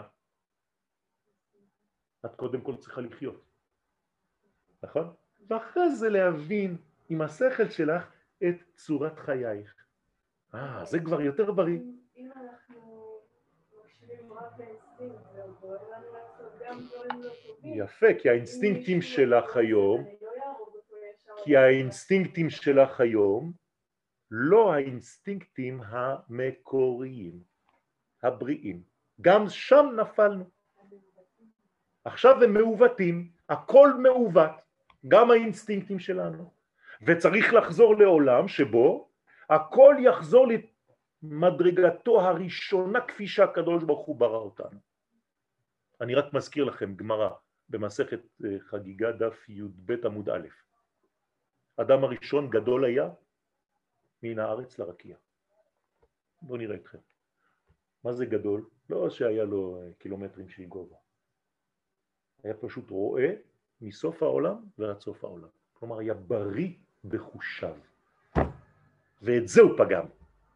[SPEAKER 1] את קודם כל צריכה לחיות. נכון? ואחרי זה להבין עם השכל שלך את צורת חייך. אה, זה כבר יותר בריא.
[SPEAKER 2] אם אנחנו מקשיבים רק לאינסטינקט, זה קורה לנו לעשות גם דברים לא טובים.
[SPEAKER 1] יפה, כי האינסטינקטים שלך היום, כי האינסטינקטים שלך היום, לא האינסטינקטים המקוריים, הבריאים. גם שם נפלנו. עכשיו הם מעוותים, הכל מעוות, גם האינסטינקטים שלנו. וצריך לחזור לעולם שבו הכל יחזור למדרגתו הראשונה כפי שהקדוש ברוך הוא ברא אותנו. אני רק מזכיר לכם גמרא במסכת חגיגה דף י"ב עמוד א'. אדם הראשון גדול היה מן הארץ לרקיע. בואו נראה אתכם. מה זה גדול? לא שהיה לו קילומטרים של גובה. היה פשוט רואה מסוף העולם ועד סוף העולם. כלומר, היה בריא בחושיו. ואת זה הוא פגם.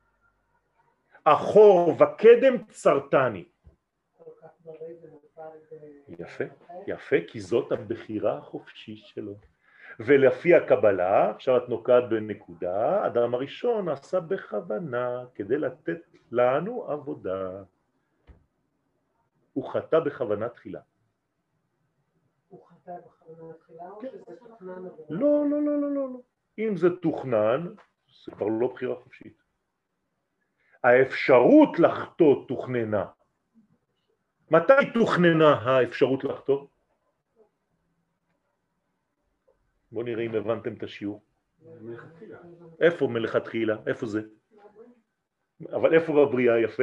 [SPEAKER 1] אחור וקדם צרתני. יפה, יפה, כי זאת הבחירה החופשית שלו. ולפי הקבלה, עכשיו את נוקעת בנקודה, אדם הראשון עשה בכוונה כדי לתת לנו עבודה. הוא חטא בכוונה תחילה.
[SPEAKER 2] הוא חטא בכוונה תחילה או שזה תוכנן?
[SPEAKER 1] לא, לא, לא, לא, לא. אם זה תוכנן, זה כבר לא בחירה חופשית. האפשרות לחטוא תוכננה. מתי תוכננה האפשרות לחטוא? בואו נראה אם הבנתם את השיעור.
[SPEAKER 4] מלכתחילה.
[SPEAKER 1] איפה מלכתחילה? איפה זה? אבל איפה בבריאה? יפה.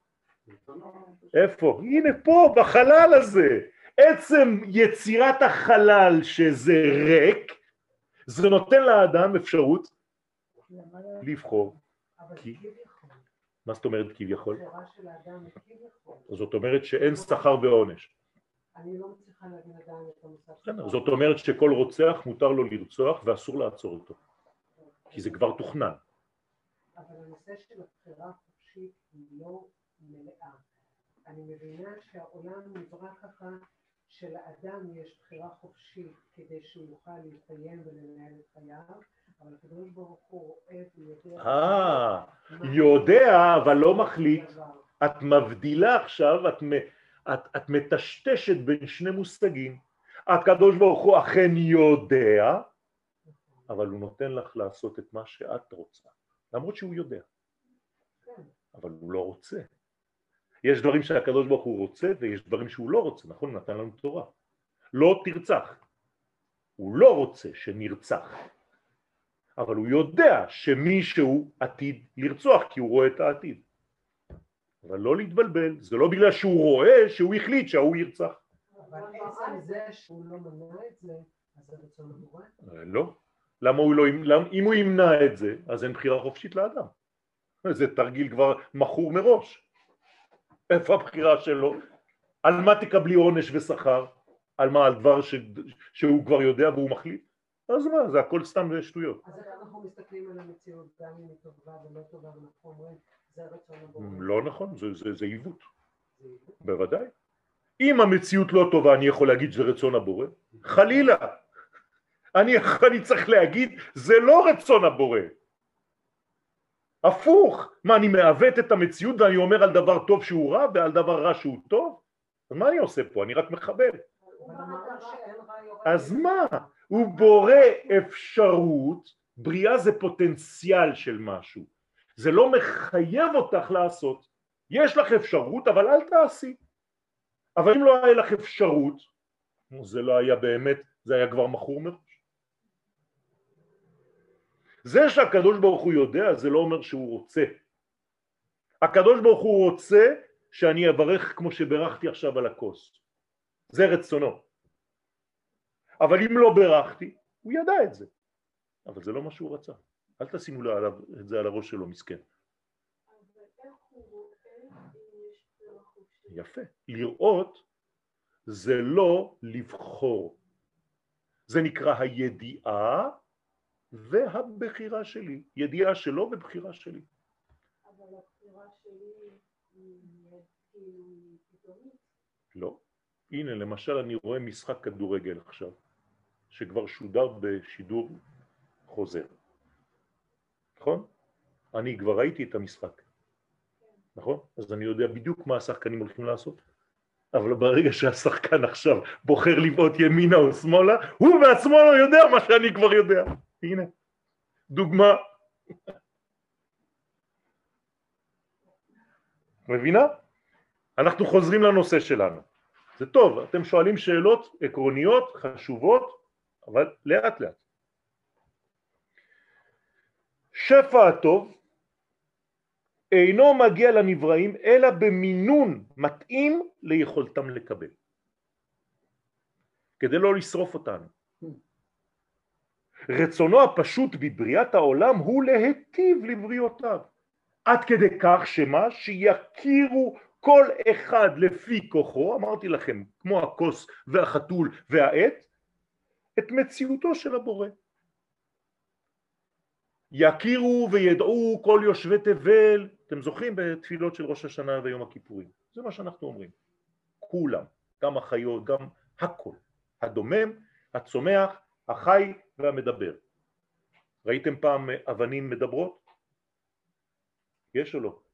[SPEAKER 1] איפה? הנה פה, בחלל הזה. עצם יצירת החלל שזה ריק, זה נותן לאדם אפשרות לבחור. כי... מה זאת אומרת כביכול? זאת אומרת שאין שכר ועונש.
[SPEAKER 2] אני לא מצליחה להבין עדיין את המושג.
[SPEAKER 1] זאת אומרת שכל רוצח מותר לו לרצוח ואסור לעצור אותו. כי זה כבר תוכנן.
[SPEAKER 2] אבל הנושא של הבחירה החופשית היא לא מלאה. אני מבינה שהעולם נברא ככה שלאדם יש בחירה חופשית כדי שהוא יוכל להתקיים ולנהל את חייו, אבל הקדוש ברוך הוא רואה ויודע...
[SPEAKER 1] אה, יודע אבל לא מחליט. את מבדילה עכשיו, את, את, את מטשטשת בין שני מושגים. הקדוש ברוך הוא אכן יודע, אבל הוא נותן לך לעשות את מה שאת רוצה. למרות שהוא יודע. אבל הוא לא רוצה. יש דברים שהקדוש ברוך הוא רוצה ויש דברים שהוא לא רוצה, נכון? הוא נתן לנו תורה. לא תרצח. הוא לא רוצה שנרצח. אבל הוא יודע שמישהו עתיד לרצוח כי הוא רואה את העתיד. אבל לא להתבלבל, זה לא בגלל שהוא רואה שהוא החליט שהוא ירצח.
[SPEAKER 2] אבל עצם זה שהוא לא מנע את זה, אז זה רצון הבורא?
[SPEAKER 1] לא. למה הוא לא, אם הוא ימנע את זה, אז אין בחירה חופשית לאדם. זה תרגיל כבר מכור מראש. איפה הבחירה שלו? על מה תקבלי עונש ושכר? על מה? על דבר ש... שהוא כבר יודע והוא מחליט? אז מה? זה הכל סתם שטויות.
[SPEAKER 2] אז איך אנחנו מסתכלים על המציאות גם אם היא טובה ולא טובה ואנחנו אומרים זה רצון הבורא?
[SPEAKER 1] לא נכון, זה, זה, זה עיוות. בוודאי. אם המציאות לא טובה אני יכול להגיד שזה רצון הבורא? חלילה. אני, אני צריך להגיד זה לא רצון הבורא. הפוך, מה אני מעוות את המציאות ואני אומר על דבר טוב שהוא רע ועל דבר רע שהוא טוב? אז מה אני עושה פה? אני רק מחבר. אז מה? הוא בורא אפשרות, בריאה זה פוטנציאל של משהו. זה לא מחייב אותך לעשות. יש לך אפשרות אבל אל תעשי. אבל אם לא היה לך אפשרות, זה לא היה באמת, זה היה כבר מכור מראש. זה שהקדוש ברוך הוא יודע, זה לא אומר שהוא רוצה. הקדוש ברוך הוא רוצה שאני אברך כמו שברכתי עכשיו על הכוס. זה רצונו. אבל אם לא ברכתי, הוא ידע את זה. אבל זה לא מה שהוא רצה. אל תשימו לו עליו, את זה על הראש שלו, מסכן.
[SPEAKER 6] אבל איך הוא רואה אם יש בחירה חופשית?
[SPEAKER 1] יפה. לראות זה לא לבחור. זה נקרא הידיעה והבחירה שלי. ידיעה שלו ובחירה שלי.
[SPEAKER 6] אבל הבחירה שלי היא פתאומית.
[SPEAKER 1] לא. הנה, למשל אני רואה משחק כדורגל עכשיו, שכבר שודר בשידור חוזר. נכון? אני כבר ראיתי את המשחק. נכון? אז אני יודע בדיוק מה השחקנים הולכים לעשות. אבל ברגע שהשחקן עכשיו בוחר לבעוט ימינה או שמאלה, הוא בעצמו לא יודע מה שאני כבר יודע. הנה, דוגמה. מבינה? אנחנו חוזרים לנושא שלנו. זה טוב, אתם שואלים שאלות עקרוניות, חשובות, אבל לאט לאט. שפע הטוב אינו מגיע לנבראים אלא במינון מתאים ליכולתם לקבל, כדי לא לשרוף אותנו. רצונו הפשוט בבריאת העולם הוא להיטיב לבריאותיו, עד כדי כך שמה שיכירו כל אחד לפי כוחו, אמרתי לכם, כמו הכוס והחתול והעט, את מציאותו של הבורא. יכירו וידעו כל יושבי תבל, אתם זוכרים בתפילות של ראש השנה ויום הכיפורים, זה מה שאנחנו אומרים, כולם, גם החיות, גם הכל, הדומם, הצומח, החי והמדבר. ראיתם פעם אבנים מדברות? יש או לא?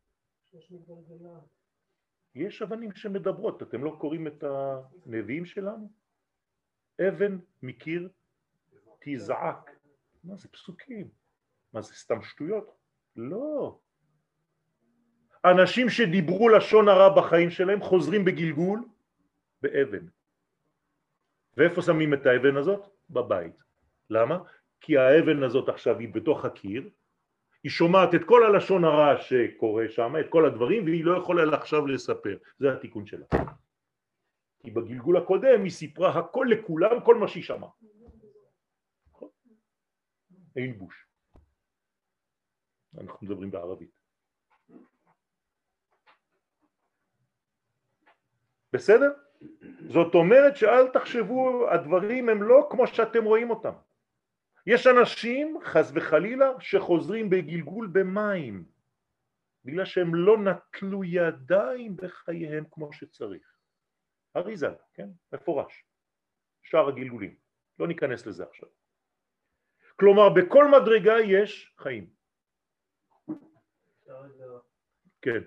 [SPEAKER 1] יש אבנים שמדברות, אתם לא קוראים את הנביאים שלנו? אבן מקיר תזעק. מה זה פסוקים? מה זה סתם שטויות? לא. אנשים שדיברו לשון הרע בחיים שלהם חוזרים בגלגול באבן. ואיפה שמים את האבן הזאת? בבית. למה? כי האבן הזאת עכשיו היא בתוך הקיר, היא שומעת את כל הלשון הרע שקורה שם, את כל הדברים, והיא לא יכולה עכשיו לספר. זה התיקון שלה. כי בגלגול הקודם היא סיפרה הכל לכולם, כל מה שהיא שמעה. אין בוש. אנחנו מדברים בערבית. בסדר? זאת אומרת שאל תחשבו, הדברים הם לא כמו שאתם רואים אותם. יש אנשים, חס וחלילה, שחוזרים בגלגול במים, בגלל שהם לא נטלו ידיים בחייהם כמו שצריך. אריזה, כן? מפורש. שאר הגלגולים. לא ניכנס לזה עכשיו. כלומר, בכל מדרגה יש חיים. כן.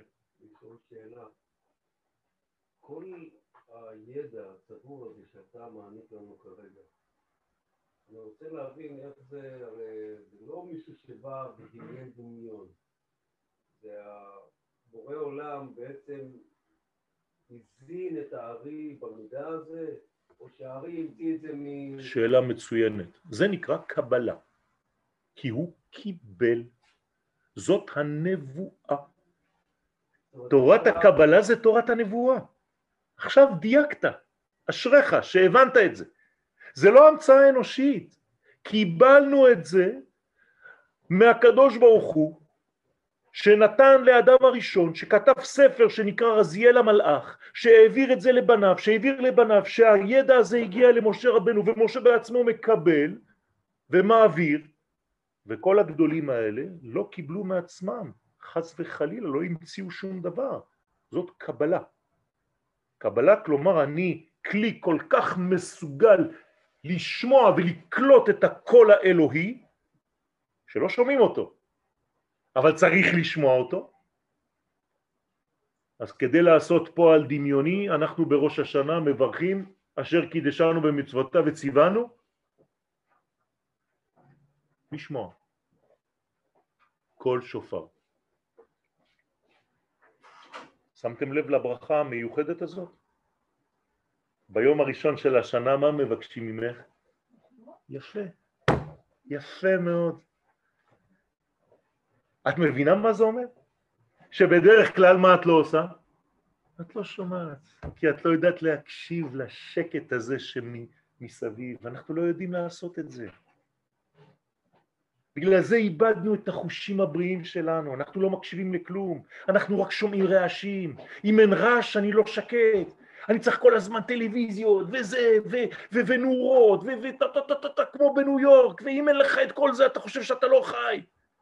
[SPEAKER 5] כל הידע הצבור הזה שאתה מעניק לנו כרגע, אני רוצה להבין איך זה, הרי זה לא מישהו שבא ודמיין דמיון. זה הבורא עולם בעצם הזין את הארי במידע הזה, או שהארי המציא את זה מ...
[SPEAKER 1] שאלה מצוינת. זה נקרא קבלה, כי הוא קיבל. זאת הנבואה. תורת הקבלה זה תורת הנבואה. עכשיו דייקת, אשריך שהבנת את זה. זה לא המצאה אנושית, קיבלנו את זה מהקדוש ברוך הוא, שנתן לאדם הראשון, שכתב ספר שנקרא רזיאל המלאך, שהעביר את זה לבניו, שהעביר לבניו, שהידע הזה הגיע למשה רבנו, ומשה בעצמו מקבל ומעביר, וכל הגדולים האלה לא קיבלו מעצמם, חס וחלילה, לא המציאו שום דבר. זאת קבלה. קבלה כלומר אני כלי כל כך מסוגל לשמוע ולקלוט את הקול האלוהי, שלא שומעים אותו, אבל צריך לשמוע אותו. אז כדי לעשות פועל דמיוני, אנחנו בראש השנה מברכים, אשר קידשנו במצוותיו וציוונו, לשמוע. קול שופר. שמתם לב לברכה המיוחדת הזאת? ביום הראשון של השנה מה מבקשים ממך? יפה, יפה מאוד. את מבינה מה זה אומר? שבדרך כלל מה את לא עושה? את לא שומעת, כי את לא יודעת להקשיב לשקט הזה שמסביב, ואנחנו לא יודעים לעשות את זה. בגלל זה איבדנו את החושים הבריאים שלנו, אנחנו לא מקשיבים לכלום, אנחנו רק שומעים רעשים, אם אין רעש אני לא שקט, אני צריך כל הזמן טלוויזיות וזה ונורות וטטטטטט כמו בניו יורק, ואם אין לך את כל זה אתה חושב שאתה לא חי.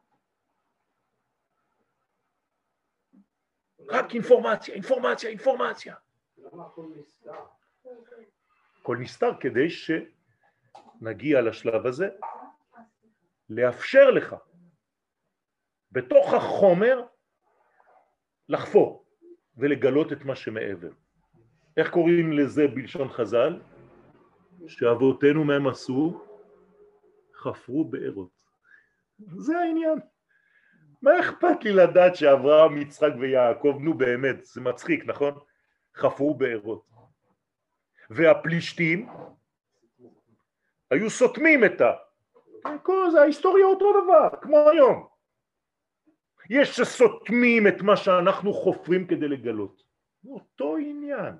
[SPEAKER 1] רק אינפורמציה, אינפורמציה, אינפורמציה.
[SPEAKER 5] למה הכל נסתר?
[SPEAKER 1] הכל נסתר כדי שנגיע לשלב הזה, לאפשר לך בתוך החומר לחפור ולגלות את מה שמעבר. איך קוראים לזה בלשון חז"ל? שאבותינו מהם עשו? חפרו בארות. זה העניין. מה אכפת לי לדעת שאברהם, יצחק ויעקב, נו באמת, זה מצחיק, נכון? חפרו בארות. והפלישתים היו סותמים את ה... כל זה, ההיסטוריה אותו דבר, כמו היום. יש שסותמים את מה שאנחנו חופרים כדי לגלות. אותו עניין.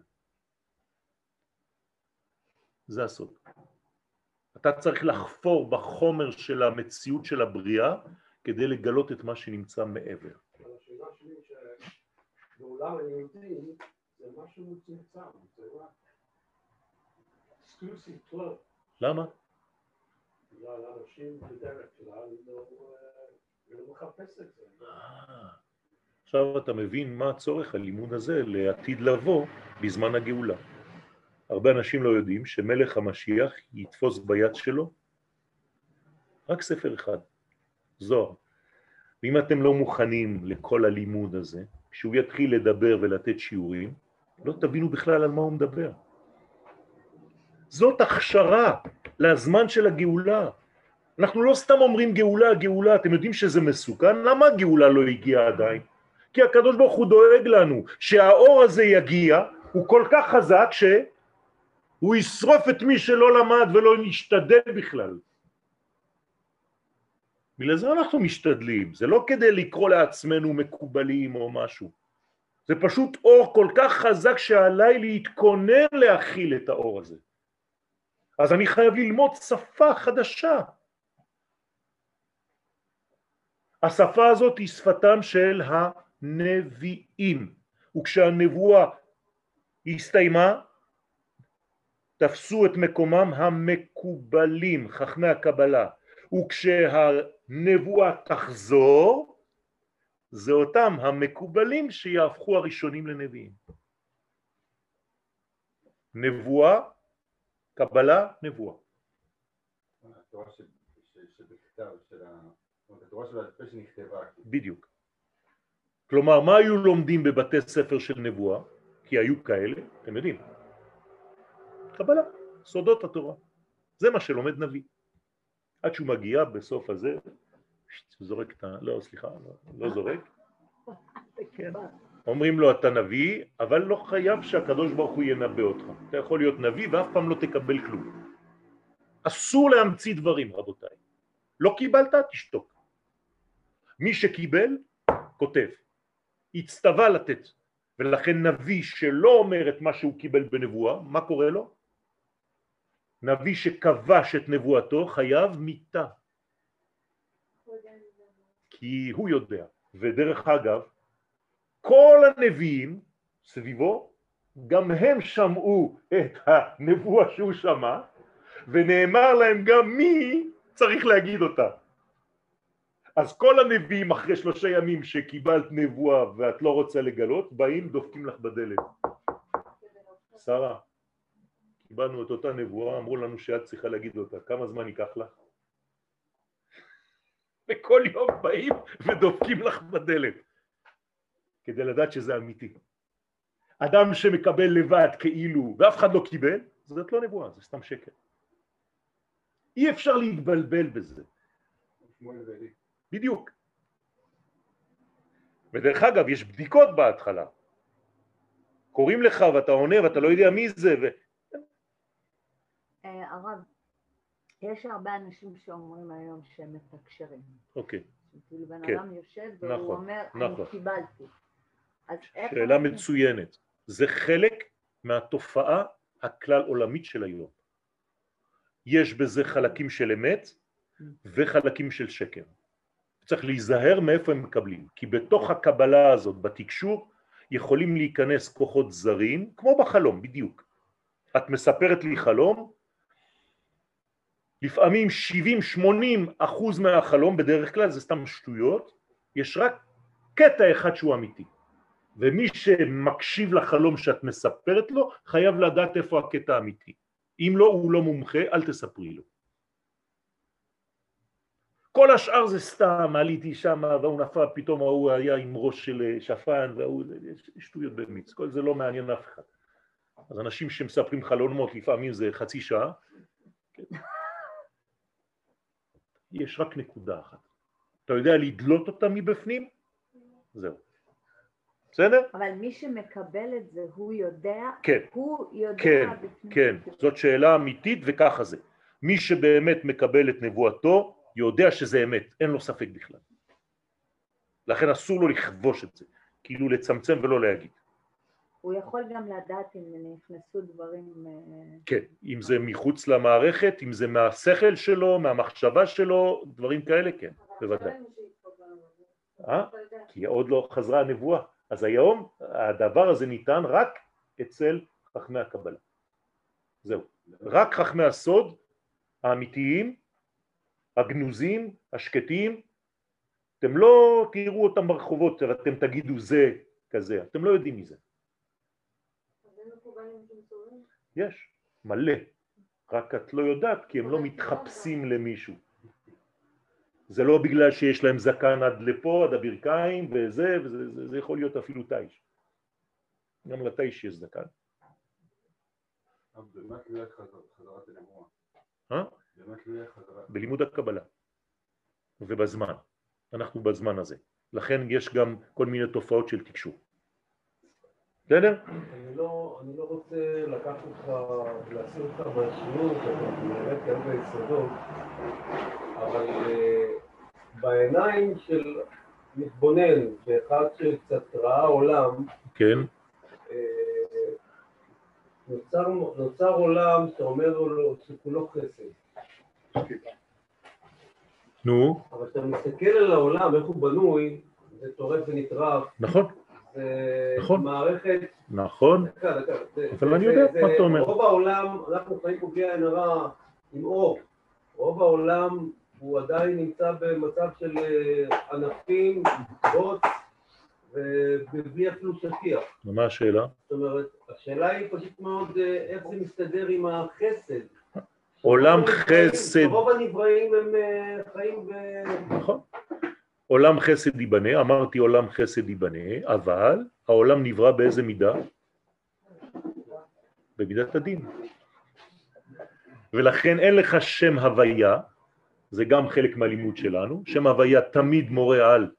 [SPEAKER 1] זה הסוד. אתה צריך לחפור בחומר של המציאות של הבריאה, כדי לגלות את מה שנמצא מעבר.
[SPEAKER 5] השאלה שלי שבעולם היהודי זה משהו מצומצם, זה רק אקסקלוסיב קלאב.
[SPEAKER 1] למה?
[SPEAKER 5] בגלל אנשים בדרך כלל לא מחפש את זה.
[SPEAKER 1] עכשיו אתה מבין מה הצורך הלימוד הזה לעתיד לבוא בזמן הגאולה. הרבה אנשים לא יודעים שמלך המשיח יתפוס ביד שלו רק ספר אחד, זוהר. ואם אתם לא מוכנים לכל הלימוד הזה, כשהוא יתחיל לדבר ולתת שיעורים, לא תבינו בכלל על מה הוא מדבר. זאת הכשרה לזמן של הגאולה. אנחנו לא סתם אומרים גאולה, גאולה, אתם יודעים שזה מסוכן? למה הגאולה לא הגיעה עדיין? כי הקדוש ברוך הוא דואג לנו שהאור הזה יגיע, הוא כל כך חזק שהוא ישרוף את מי שלא למד ולא נשתדל בכלל. בגלל זה אנחנו משתדלים, זה לא כדי לקרוא לעצמנו מקובלים או משהו. זה פשוט אור כל כך חזק שעליי להתכונן להכיל את האור הזה. אז אני חייב ללמוד שפה חדשה. השפה הזאת היא שפתם של הנביאים, וכשהנבואה הסתיימה, תפסו את מקומם המקובלים, חכמי הקבלה, וכשהנבואה תחזור, זה אותם המקובלים שיהפכו הראשונים לנביאים. נבואה, קבלה, נבואה.
[SPEAKER 4] התורה שבכתב, התורה של הפה שנכתבה. בדיוק.
[SPEAKER 1] כלומר, מה היו לומדים בבתי ספר של נבואה? כי היו כאלה, אתם יודעים. קבלה, סודות התורה. זה מה שלומד נביא. עד שהוא מגיע בסוף הזה, זורק את ה... לא, סליחה, לא, לא זורק. כן. אומרים לו אתה נביא, אבל לא חייב שהקדוש ברוך הוא ינבא אותך. אתה יכול להיות נביא ואף פעם לא תקבל כלום. אסור להמציא דברים, רבותיי. לא קיבלת, תשתוק. מי שקיבל, כותב. הצטווה לתת. ולכן נביא שלא אומר את מה שהוא קיבל בנבואה, מה קורה לו? נביא שכבש את נבואתו חייב מיתה. כי הוא יודע. ודרך אגב, כל הנביאים סביבו, גם הם שמעו את הנבואה שהוא שמע, ונאמר להם גם מי צריך להגיד אותה. אז כל הנביאים אחרי שלושה ימים שקיבלת נבואה ואת לא רוצה לגלות, באים דופקים לך בדלת. שרה, קיבלנו את אותה נבואה, אמרו לנו שאת צריכה להגיד אותה, כמה זמן ייקח לך? וכל יום באים ודופקים לך בדלת, כדי לדעת שזה אמיתי. אדם שמקבל לבד כאילו ואף אחד לא קיבל, זאת לא נבואה, זה סתם שקר. אי אפשר להתבלבל בזה. בדיוק. ודרך אגב, יש בדיקות בהתחלה. קוראים לך ואתה עונה ואתה לא יודע מי זה. ו...
[SPEAKER 3] הרב, יש הרבה אנשים שאומרים היום שהם מתקשרים.
[SPEAKER 1] אוקיי.
[SPEAKER 3] כאילו בן
[SPEAKER 1] כן.
[SPEAKER 3] אדם יושב והוא
[SPEAKER 1] נכון,
[SPEAKER 3] אומר,
[SPEAKER 1] נכון.
[SPEAKER 3] אני קיבלתי. אז
[SPEAKER 1] שאלה
[SPEAKER 3] אנחנו...
[SPEAKER 1] מצוינת. זה חלק מהתופעה הכלל עולמית של היום. יש בזה חלקים של אמת, וחלקים של שקר. צריך להיזהר מאיפה הם מקבלים, כי בתוך הקבלה הזאת, בתקשור, יכולים להיכנס כוחות זרים, כמו בחלום, בדיוק. את מספרת לי חלום, לפעמים שבעים שמונים אחוז מהחלום, בדרך כלל זה סתם שטויות, יש רק קטע אחד שהוא אמיתי. ומי שמקשיב לחלום שאת מספרת לו, חייב לדעת איפה הקטע האמיתי. אם לא, הוא לא מומחה, אל תספרי לו. כל השאר זה סתם, עליתי שם והוא נפל, פתאום הוא היה עם ראש של שפן, והוא שטויות במיץ, כל זה לא מעניין אף אחד. אז אנשים שמספרים חלומות, לפעמים זה חצי שעה, יש רק נקודה אחת. אתה יודע לדלות אותה מבפנים? זהו. בסדר?
[SPEAKER 3] אבל מי שמקבל את זה, הוא יודע?
[SPEAKER 1] כן.
[SPEAKER 3] הוא יודע
[SPEAKER 1] כן,
[SPEAKER 3] בפנים.
[SPEAKER 1] כן. זאת שאלה אמיתית וככה זה. מי שבאמת מקבל את נבואתו, יודע שזה אמת, אין לו ספק בכלל. לכן אסור לו לכבוש את זה, כאילו לצמצם ולא להגיד.
[SPEAKER 3] הוא יכול גם לדעת אם נכנסו דברים...
[SPEAKER 1] כן, אם זה מחוץ למערכת, אם זה מהשכל שלו, מהמחשבה שלו, דברים כאלה, כן, בוודאי. אה? כי עוד לא חזרה הנבואה. אז היום הדבר הזה ניתן רק אצל חכמי הקבלה. זהו. רק חכמי הסוד האמיתיים, הגנוזים, השקטים, אתם לא תראו אותם ברחובות, אתם תגידו זה כזה, אתם לא יודעים מזה. יש, מלא. רק את לא יודעת כי הם לא מתחפשים למישהו. זה לא בגלל שיש להם זקן עד לפה, עד הברכיים וזה, וזה זה, זה יכול להיות אפילו תאיש. גם לתאיש יש זקן.
[SPEAKER 4] במה תלויה חזרת הנבואה?
[SPEAKER 1] אה?
[SPEAKER 4] במה תלויה חזרת?
[SPEAKER 1] בלימוד הקבלה ובזמן. אנחנו בזמן הזה. לכן יש גם כל מיני תופעות של תקשור. בסדר?
[SPEAKER 5] אני לא, אני לא רוצה לקחת אותך, להסיר אותך מהשיעור, שאתה באמת כאן ביסודות, אבל uh, בעיניים של מתבונן, ואחד שקצת ראה עולם,
[SPEAKER 1] כן.
[SPEAKER 5] uh, נוצר, נוצר עולם שאומר לו שכולו חסד.
[SPEAKER 1] נו.
[SPEAKER 5] אבל כשאתה מסתכל על העולם, איך הוא בנוי, זה טורף ונטרף.
[SPEAKER 1] נכון.
[SPEAKER 5] זה
[SPEAKER 1] נכון.
[SPEAKER 5] מערכת...
[SPEAKER 1] נכון.
[SPEAKER 5] דקה, דקה.
[SPEAKER 1] אבל אני יודע מה אתה אומר.
[SPEAKER 5] רוב העולם, אנחנו חיים פה בלי עין הרע עם אור. רוב העולם הוא עדיין נמצא במצב של ענפים, בוץ, ובלי אפילו שטיח.
[SPEAKER 1] ומה השאלה?
[SPEAKER 5] זאת אומרת, השאלה היא פשוט מאוד איך זה מסתדר עם החסד.
[SPEAKER 1] עולם חסד.
[SPEAKER 5] רוב הנבראים הם חיים ב...
[SPEAKER 1] נכון. עולם חסד ייבנה, אמרתי עולם חסד ייבנה, אבל העולם נברא באיזה מידה? במידת הדין. ולכן אין לך שם הוויה, זה גם חלק מהלימוד שלנו, שם הוויה תמיד מורה על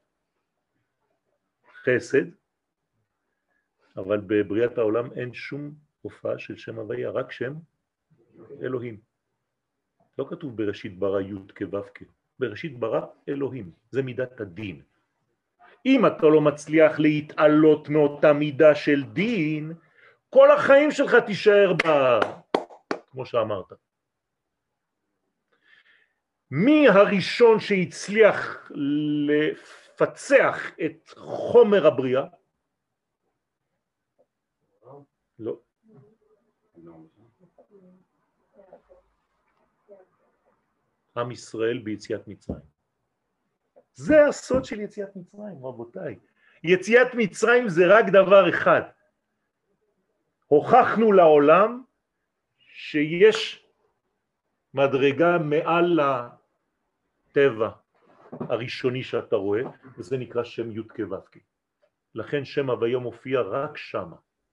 [SPEAKER 1] חסד, אבל בבריאת העולם אין שום הופעה של שם הוויה, רק שם אלוהים. לא כתוב בראשית ברא י' כו' כ'. בראשית ברא אלוהים, זה מידת הדין. אם אתה לא מצליח להתעלות מאותה מידה של דין, כל החיים שלך תישאר בה, כמו שאמרת. מי הראשון שהצליח לפצח את חומר הבריאה? לא. עם ישראל ביציאת מצרים. זה הסוד של יציאת מצרים, רבותיי. יציאת מצרים זה רק דבר אחד. הוכחנו לעולם שיש מדרגה מעל הטבע הראשוני שאתה רואה, וזה נקרא שם י' כו' כ'. לכן שם הוויה מופיע רק שם.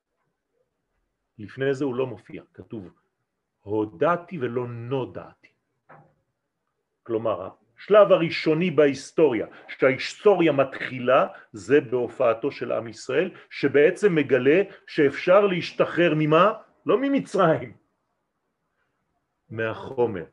[SPEAKER 1] לפני זה הוא לא מופיע, כתוב הודעתי ולא נודעתי. כלומר, השלב הראשוני בהיסטוריה, שההיסטוריה מתחילה, זה בהופעתו של עם ישראל, שבעצם מגלה שאפשר להשתחרר ממה? לא ממצרים, מהחומר.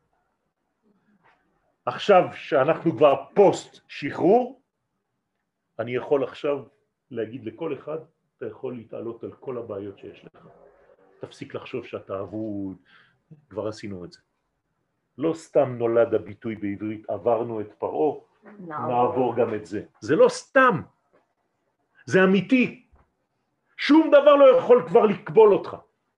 [SPEAKER 1] עכשיו שאנחנו כבר פוסט שחרור, אני יכול עכשיו להגיד לכל אחד, אתה יכול להתעלות על כל הבעיות שיש לך. תפסיק לחשוב שאתה אבוד, כבר עשינו את זה. לא סתם נולד הביטוי בעברית, עברנו את פרעה, נעבור גם את זה. זה לא סתם, זה אמיתי. שום דבר לא יכול כבר לקבול אותך.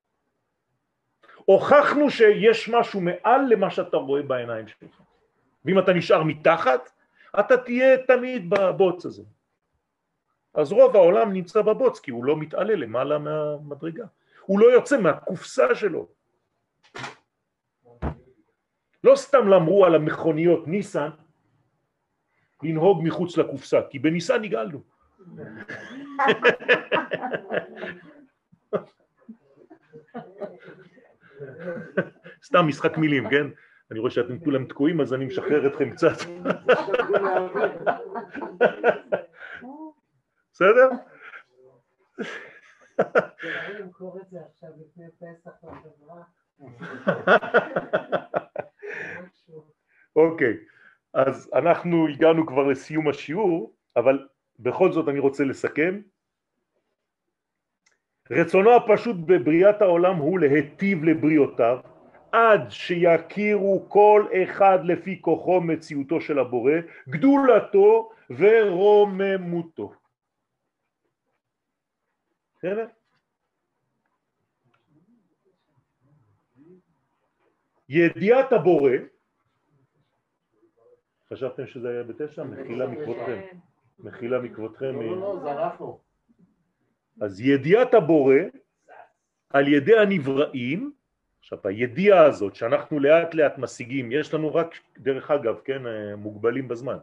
[SPEAKER 1] הוכחנו שיש משהו מעל למה שאתה רואה בעיניים שלך. ואם אתה נשאר מתחת, אתה תהיה תמיד בבוץ הזה. אז רוב העולם נמצא בבוץ, כי הוא לא מתעלה למעלה מהמדרגה. הוא לא יוצא מהקופסה שלו. לא סתם אמרו על המכוניות ניסן, לנהוג מחוץ לקופסה, כי בניסן נגאלנו. סתם משחק מילים, כן? אני רואה שאתם כולם תקועים, אז אני משחרר אתכם קצת. בסדר?
[SPEAKER 2] אני אמכור את זה עכשיו לפני פסח לחברה.
[SPEAKER 1] אוקיי, אז אנחנו הגענו כבר לסיום השיעור, אבל בכל זאת אני רוצה לסכם. רצונו הפשוט בבריאת העולם הוא להיטיב לבריאותיו, עד שיכירו כל אחד לפי כוחו מציאותו של הבורא, גדולתו ורוממותו. בסדר? ידיעת הבורא, חשבתם שזה היה בתשע? מחילה מכבודכם. מחילה מכבודכם.
[SPEAKER 7] לא, לא, זרחנו.
[SPEAKER 1] אז ידיעת הבורא על ידי הנבראים, עכשיו הידיעה הזאת שאנחנו לאט לאט משיגים, יש לנו רק, דרך אגב, כן, מוגבלים בזמן.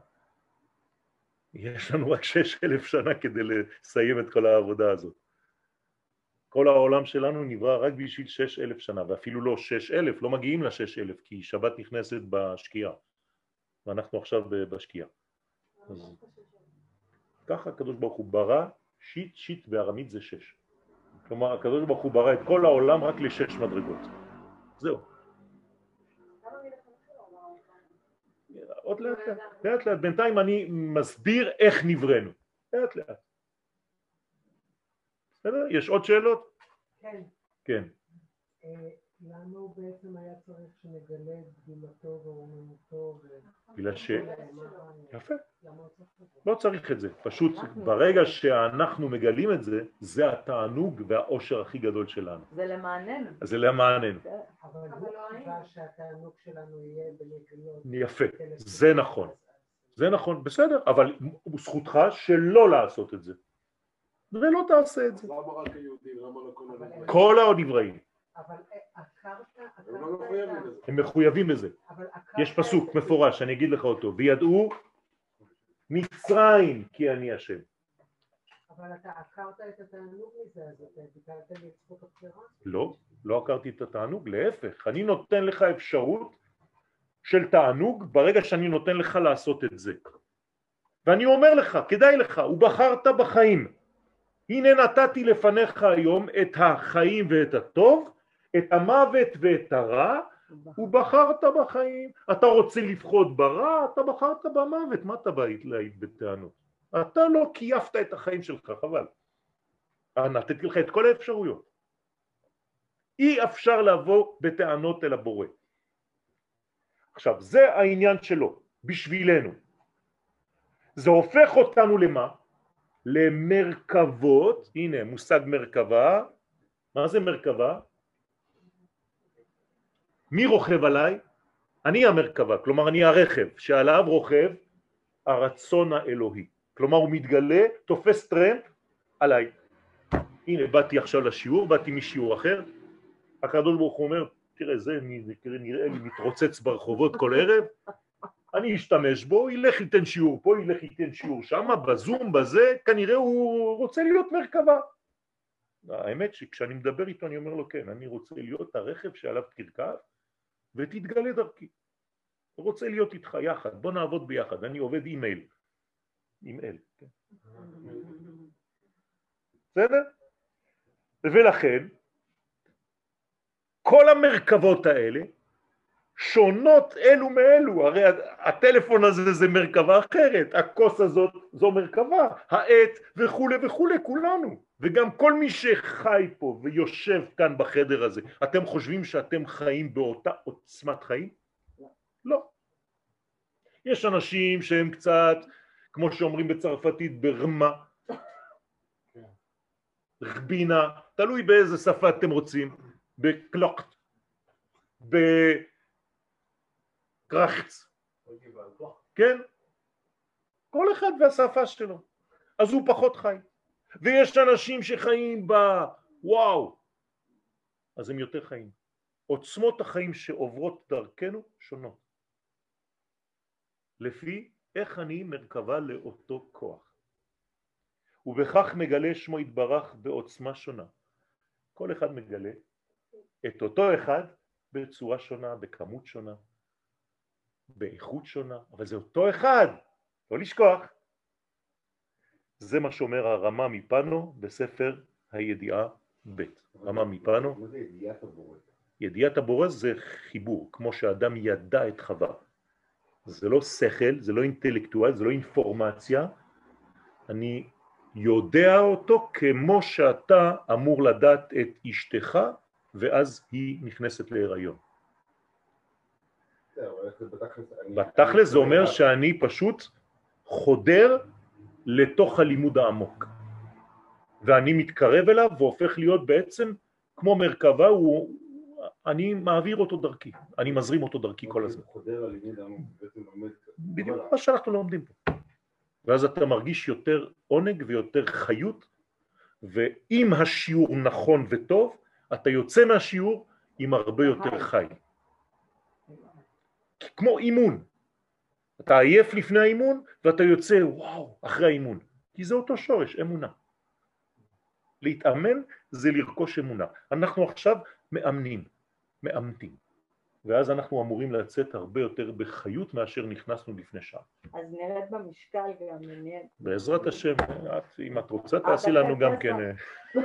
[SPEAKER 1] יש לנו רק שש אלף שנה כדי לסיים את כל העבודה הזאת. כל העולם שלנו נברא רק בשביל שש אלף שנה, ואפילו לא שש אלף, לא מגיעים לשש אלף, כי שבת נכנסת בשקיעה, ואנחנו עכשיו בשקיעה. אז ככה הקדוש ברוך הוא ברא, שיט, שיט בארמית זה שש. כלומר, הקדוש ברוך הוא ברא את כל העולם רק לשש מדרגות. זהו. עוד לאט לאט, לאט לאט, בינתיים אני מסביר איך נבראנו. לאט לאט. בסדר? יש עוד שאלות?
[SPEAKER 2] כן.
[SPEAKER 1] כן.
[SPEAKER 2] למה הוא בעצם היה צריך שנגלה את דגימתו ורוממותו?
[SPEAKER 1] בגלל ש... יפה. לא צריך את זה. פשוט ברגע שאנחנו מגלים את זה, זה התענוג והאושר הכי גדול שלנו.
[SPEAKER 3] זה למעננו.
[SPEAKER 1] זה למעננו.
[SPEAKER 2] אבל לא תקווה שהתענוג שלנו יהיה בנגלות.
[SPEAKER 1] יפה. זה נכון. זה נכון. בסדר. אבל זכותך שלא לעשות את זה. ולא תעשה את זה.
[SPEAKER 7] למה רק היהודים? למה לא כל הנבראים?
[SPEAKER 1] כל הנבראים.
[SPEAKER 2] אבל עקרת,
[SPEAKER 7] הם לא מחויבים לזה.
[SPEAKER 1] הם מחויבים לזה. יש פסוק מפורש, אני אגיד לך אותו, וידעו מצרים כי אני השם.
[SPEAKER 2] אבל אתה עקרת את התענוג מזה, אז אתה ביטלת לי את זכות הבחירה?
[SPEAKER 1] לא, לא עקרתי את התענוג, להפך, אני נותן לך אפשרות של תענוג ברגע שאני נותן לך לעשות את זה. ואני אומר לך, כדאי לך, ובחרת בחיים. הנה נתתי לפניך היום את החיים ואת הטוב, את המוות ואת הרע, ובחרת בחיים. אתה רוצה לבחור ברע, אתה בחרת במוות, מה אתה בא להעיד בטענות? אתה לא קייפת את החיים שלך, חבל. נתתי לך את כל האפשרויות. אי אפשר לבוא בטענות אל הבורא. עכשיו, זה העניין שלו, בשבילנו. זה הופך אותנו למה? למרכבות, הנה מושג מרכבה, מה זה מרכבה? מי רוכב עליי? אני המרכבה, כלומר אני הרכב שעליו רוכב הרצון האלוהי, כלומר הוא מתגלה, תופס טרמפ עליי. הנה באתי עכשיו לשיעור, באתי משיעור אחר, הקדוש ברוך הוא אומר, תראה זה נראה לי מתרוצץ ברחובות כל ערב, אני אשתמש בו, ילך ייתן שיעור פה, ילך ייתן שיעור שם, בזום, בזה, כנראה הוא רוצה להיות מרכבה. האמת שכשאני מדבר איתו אני אומר לו כן, אני רוצה להיות הרכב שעליו תרכב ותתגלה דרכי. הוא רוצה להיות איתך יחד, בוא נעבוד ביחד, אני עובד אימייל. אימייל, כן. בסדר? ולכן, כל המרכבות האלה, שונות אלו מאלו, הרי הטלפון הזה זה מרכבה אחרת, הכוס הזאת זו מרכבה, העט וכו' וכו' כולנו, וגם כל מי שחי פה ויושב כאן בחדר הזה, אתם חושבים שאתם חיים באותה עוצמת חיים? יש אנשים שהם קצת, כמו שאומרים בצרפתית, ברמה, רבינה, תלוי באיזה שפה אתם רוצים, בקלוקט, בקרחץ, כן? כל אחד והשפה שלו, אז הוא פחות חי. ויש אנשים שחיים בוואו, אז הם יותר חיים. עוצמות החיים שעוברות דרכנו שונות. לפי איך אני מרכבה לאותו כוח. ובכך מגלה שמו יתברך בעוצמה שונה. כל אחד מגלה את אותו אחד בצורה שונה, בכמות שונה, באיכות שונה, אבל זה אותו אחד, לא לשכוח. זה מה שאומר הרמה מפנו בספר הידיעה ב'. רמה מפנו.
[SPEAKER 4] מה זה ידיעת הבורא?
[SPEAKER 1] ידיעת הבורא זה חיבור, כמו שאדם ידע את חווה. זה לא שכל, זה לא אינטלקטואל, זה לא אינפורמציה. אני יודע אותו כמו שאתה אמור לדעת את אשתך, ואז היא נכנסת להיריון. בתכלס זה אומר שאני פשוט חודר לתוך הלימוד העמוק. ואני מתקרב אליו והופך להיות בעצם כמו מרכבה, הוא, אני מעביר אותו דרכי, אני מזרים אותו דרכי כל הזמן.
[SPEAKER 4] חודר הלימוד העמוק בעצם עומד.
[SPEAKER 1] בדיוק מה שאנחנו לומדים פה. ואז אתה מרגיש יותר עונג ויותר חיות, ואם השיעור נכון וטוב, אתה יוצא מהשיעור עם הרבה יותר חי. כמו אימון. אתה עייף לפני האימון, ואתה יוצא וואו אחרי האימון. כי זה אותו שורש, אמונה. להתאמן זה לרכוש אמונה. אנחנו עכשיו מאמנים, מאמתים. ואז אנחנו אמורים לצאת הרבה יותר בחיות מאשר נכנסנו לפני שעה.
[SPEAKER 3] אז נרד במשקל גם.
[SPEAKER 1] בעזרת השם, את, אם את רוצה תעשי לנו גם כן.
[SPEAKER 2] איך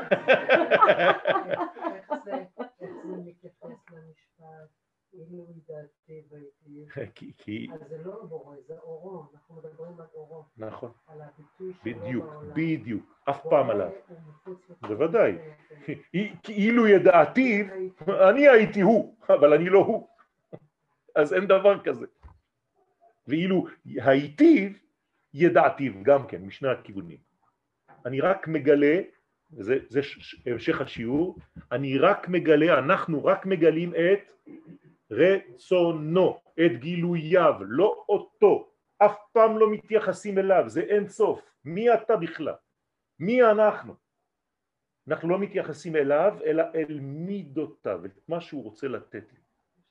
[SPEAKER 2] זה מתייחס למשפט, אילו ידעתי והייתי. אז זה לא בורא, זה אורו, אנחנו מדברים על אורו.
[SPEAKER 1] נכון.
[SPEAKER 2] על הביטוי של
[SPEAKER 1] בדיוק,
[SPEAKER 2] אור העולם.
[SPEAKER 1] בדיוק, אף פעם עליו.
[SPEAKER 2] בוודאי.
[SPEAKER 1] בוודאי. כאילו ידעתי, אני הייתי הוא, אבל אני לא הוא. אז אין דבר כזה. ואילו הייתי, ידעתי גם כן, משני הכיוונים. אני רק מגלה, זה, זה המשך השיעור, אני רק מגלה, אנחנו רק מגלים את רצונו, את גילוייו, לא אותו. אף פעם לא מתייחסים אליו, זה אין סוף. מי אתה בכלל? מי אנחנו? אנחנו לא מתייחסים אליו, אלא אל מידותיו, את מה שהוא רוצה לתת לי.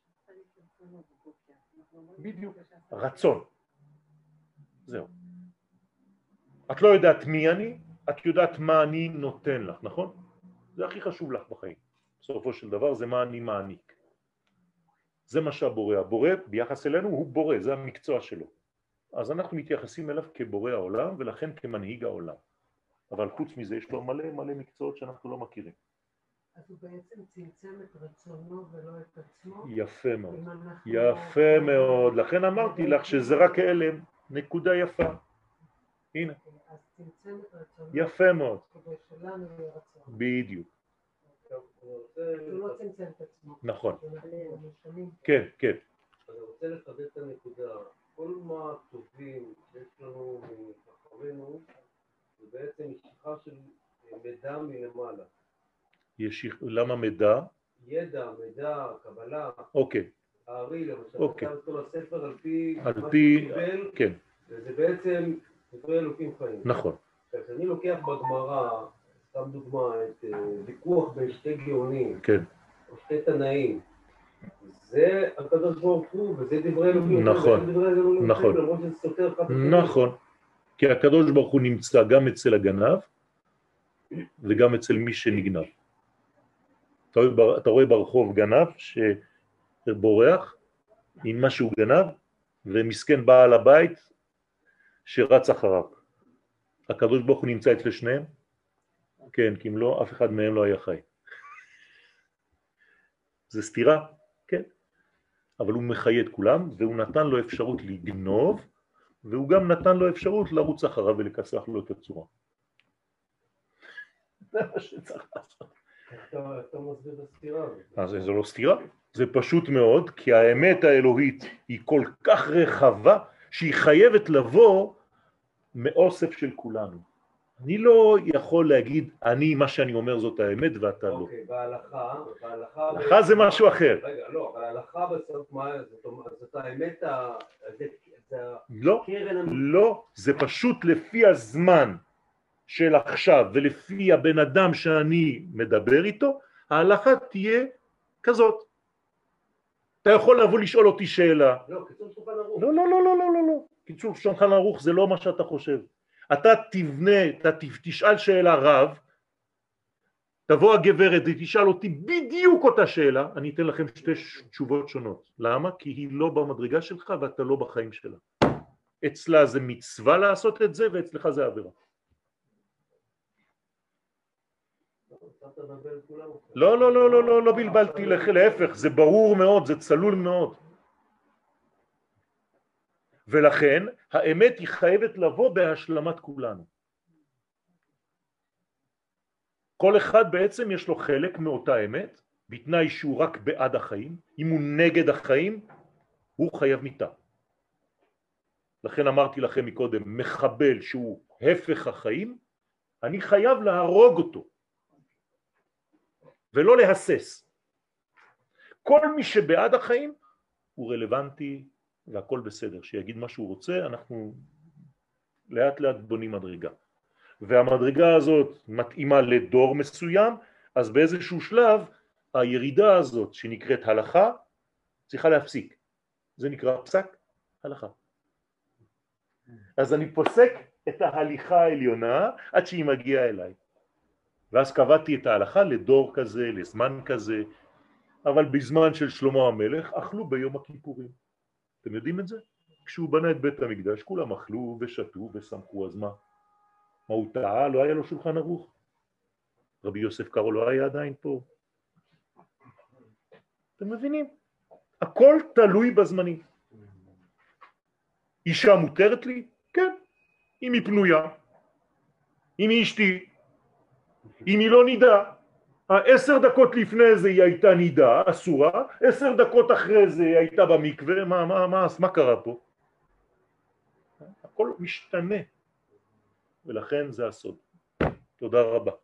[SPEAKER 1] בדיוק, רצון. זהו. את לא יודעת מי אני, את יודעת מה אני נותן לך, נכון? זה הכי חשוב לך בחיים. בסופו של דבר זה מה אני מעניק. זה מה שהבורא. הבורא ביחס אלינו הוא בורא, זה המקצוע שלו. אז אנחנו מתייחסים אליו כבורא העולם ולכן כמנהיג העולם. אבל חוץ מזה יש לו מלא מלא מקצועות שאנחנו לא מכירים.
[SPEAKER 2] אז הוא בעצם צמצם את רצונו ולא את עצמו?
[SPEAKER 1] יפה מאוד. יפה מאוד. לכן אמרתי לך שזה רק הלם. נקודה יפה. הנה.
[SPEAKER 2] אז צמצם את רצונו.
[SPEAKER 1] יפה מאוד.
[SPEAKER 2] כדי שלנו יהיה רצון.
[SPEAKER 1] בדיוק.
[SPEAKER 2] הוא לא צמצם את עצמו.
[SPEAKER 1] נכון. כן, כן.
[SPEAKER 5] אני רוצה לחדד את הנקודה. כל מה טובים שיש לנו מחכמנו זה בעצם משיכה של מידע מלמעלה.
[SPEAKER 1] יש... למה מידע?
[SPEAKER 5] ידע, מידע, קבלה.
[SPEAKER 1] אוקיי.
[SPEAKER 5] הארי למשל,
[SPEAKER 1] אוקיי.
[SPEAKER 5] כתב כל הספר על פי
[SPEAKER 1] על
[SPEAKER 5] מה
[SPEAKER 1] פי...
[SPEAKER 5] שקיבל,
[SPEAKER 1] כן.
[SPEAKER 5] וזה בעצם דברי אלוקים חיים.
[SPEAKER 1] נכון.
[SPEAKER 5] כשאני לוקח בגמרא, סתם דוגמה, את ויכוח בין שתי גאונים,
[SPEAKER 1] כן.
[SPEAKER 5] או שתי תנאים, זה הקדוש ברוך הוא, וזה דברי אלוקים.
[SPEAKER 1] נכון. נכון.
[SPEAKER 5] למרות שזה סותר אחד.
[SPEAKER 1] נכון. כי הקדוש ברוך הוא נמצא גם אצל הגנב, וגם אצל מי שנגנב. אתה רואה ברחוב גנב שבורח עם מה שהוא גנב, ומסכן בעל הבית שרץ אחריו. הקדוש ברוך הוא נמצא אצל שניהם? כן, כי אם לא, אף אחד מהם לא היה חי. זה סתירה? כן. אבל הוא מחיה את כולם, והוא נתן לו אפשרות לגנוב, והוא גם נתן לו אפשרות לרוץ אחריו ולקצח לו את הצורה. זה מה שצריך לעשות.
[SPEAKER 5] אתה מסביר את הסתירה.
[SPEAKER 1] אז זה לא סתירה, זה פשוט מאוד, כי האמת האלוהית היא כל כך רחבה, שהיא חייבת לבוא מאוסף של כולנו. אני לא יכול להגיד, אני, מה שאני אומר זאת האמת ואתה לא.
[SPEAKER 5] אוקיי, בהלכה, בהלכה...
[SPEAKER 1] הלכה זה משהו אחר.
[SPEAKER 5] רגע, לא, אבל ההלכה בסוף מה, זאת האמת, זה
[SPEAKER 1] לא,
[SPEAKER 5] הקרן...
[SPEAKER 1] לא, זה פשוט לפי הזמן של עכשיו ולפי הבן אדם שאני מדבר איתו, ההלכה תהיה כזאת. אתה יכול לבוא לשאול אותי שאלה.
[SPEAKER 5] לא, קיצור שולחן ערוך.
[SPEAKER 1] לא, לא, לא, לא, לא, לא. קיצור שולחן ערוך זה לא מה שאתה חושב. אתה תבנה, אתה תשאל שאלה רב, תבוא הגברת ותשאל אותי בדיוק אותה שאלה, אני אתן לכם שתי תשובות שונות. למה? כי היא לא במדרגה שלך ואתה לא בחיים שלה. אצלה זה מצווה לעשות את זה ואצלך זה עבירה. לא, לא, לא, לא, לא, לא בלבלתי לך, להפך, זה ברור מאוד, זה צלול מאוד. ולכן האמת היא חייבת לבוא בהשלמת כולנו. כל אחד בעצם יש לו חלק מאותה אמת, בתנאי שהוא רק בעד החיים. אם הוא נגד החיים, הוא חייב מיתה. לכן אמרתי לכם מקודם, מחבל שהוא הפך החיים, אני חייב להרוג אותו, ולא להסס. כל מי שבעד החיים הוא רלוונטי והכל בסדר, שיגיד מה שהוא רוצה, אנחנו לאט לאט בונים מדרגה. והמדרגה הזאת מתאימה לדור מסוים, אז באיזשהו שלב הירידה הזאת שנקראת הלכה צריכה להפסיק. זה נקרא פסק הלכה. אז אני פוסק את ההליכה העליונה עד שהיא מגיעה אליי. ואז קבעתי את ההלכה לדור כזה, לזמן כזה, אבל בזמן של שלמה המלך אכלו ביום הכיפורים. אתם יודעים את זה? כשהוא בנה את בית המקדש כולם אכלו ושתו ושמחו, אז מה? מה הוא טעה? לא היה לו שולחן ערוך? רבי יוסף קארו לא היה עדיין פה? אתם מבינים? הכל תלוי בזמנים. אישה מותרת לי? כן. אם היא פנויה, אם היא אשתי, אם היא לא נידה. עשר דקות לפני זה היא הייתה נידה, אסורה, עשר דקות אחרי זה היא הייתה במקווה, מה, מה, מה, מה קרה פה? הכל משתנה, ולכן זה הסוד. תודה רבה.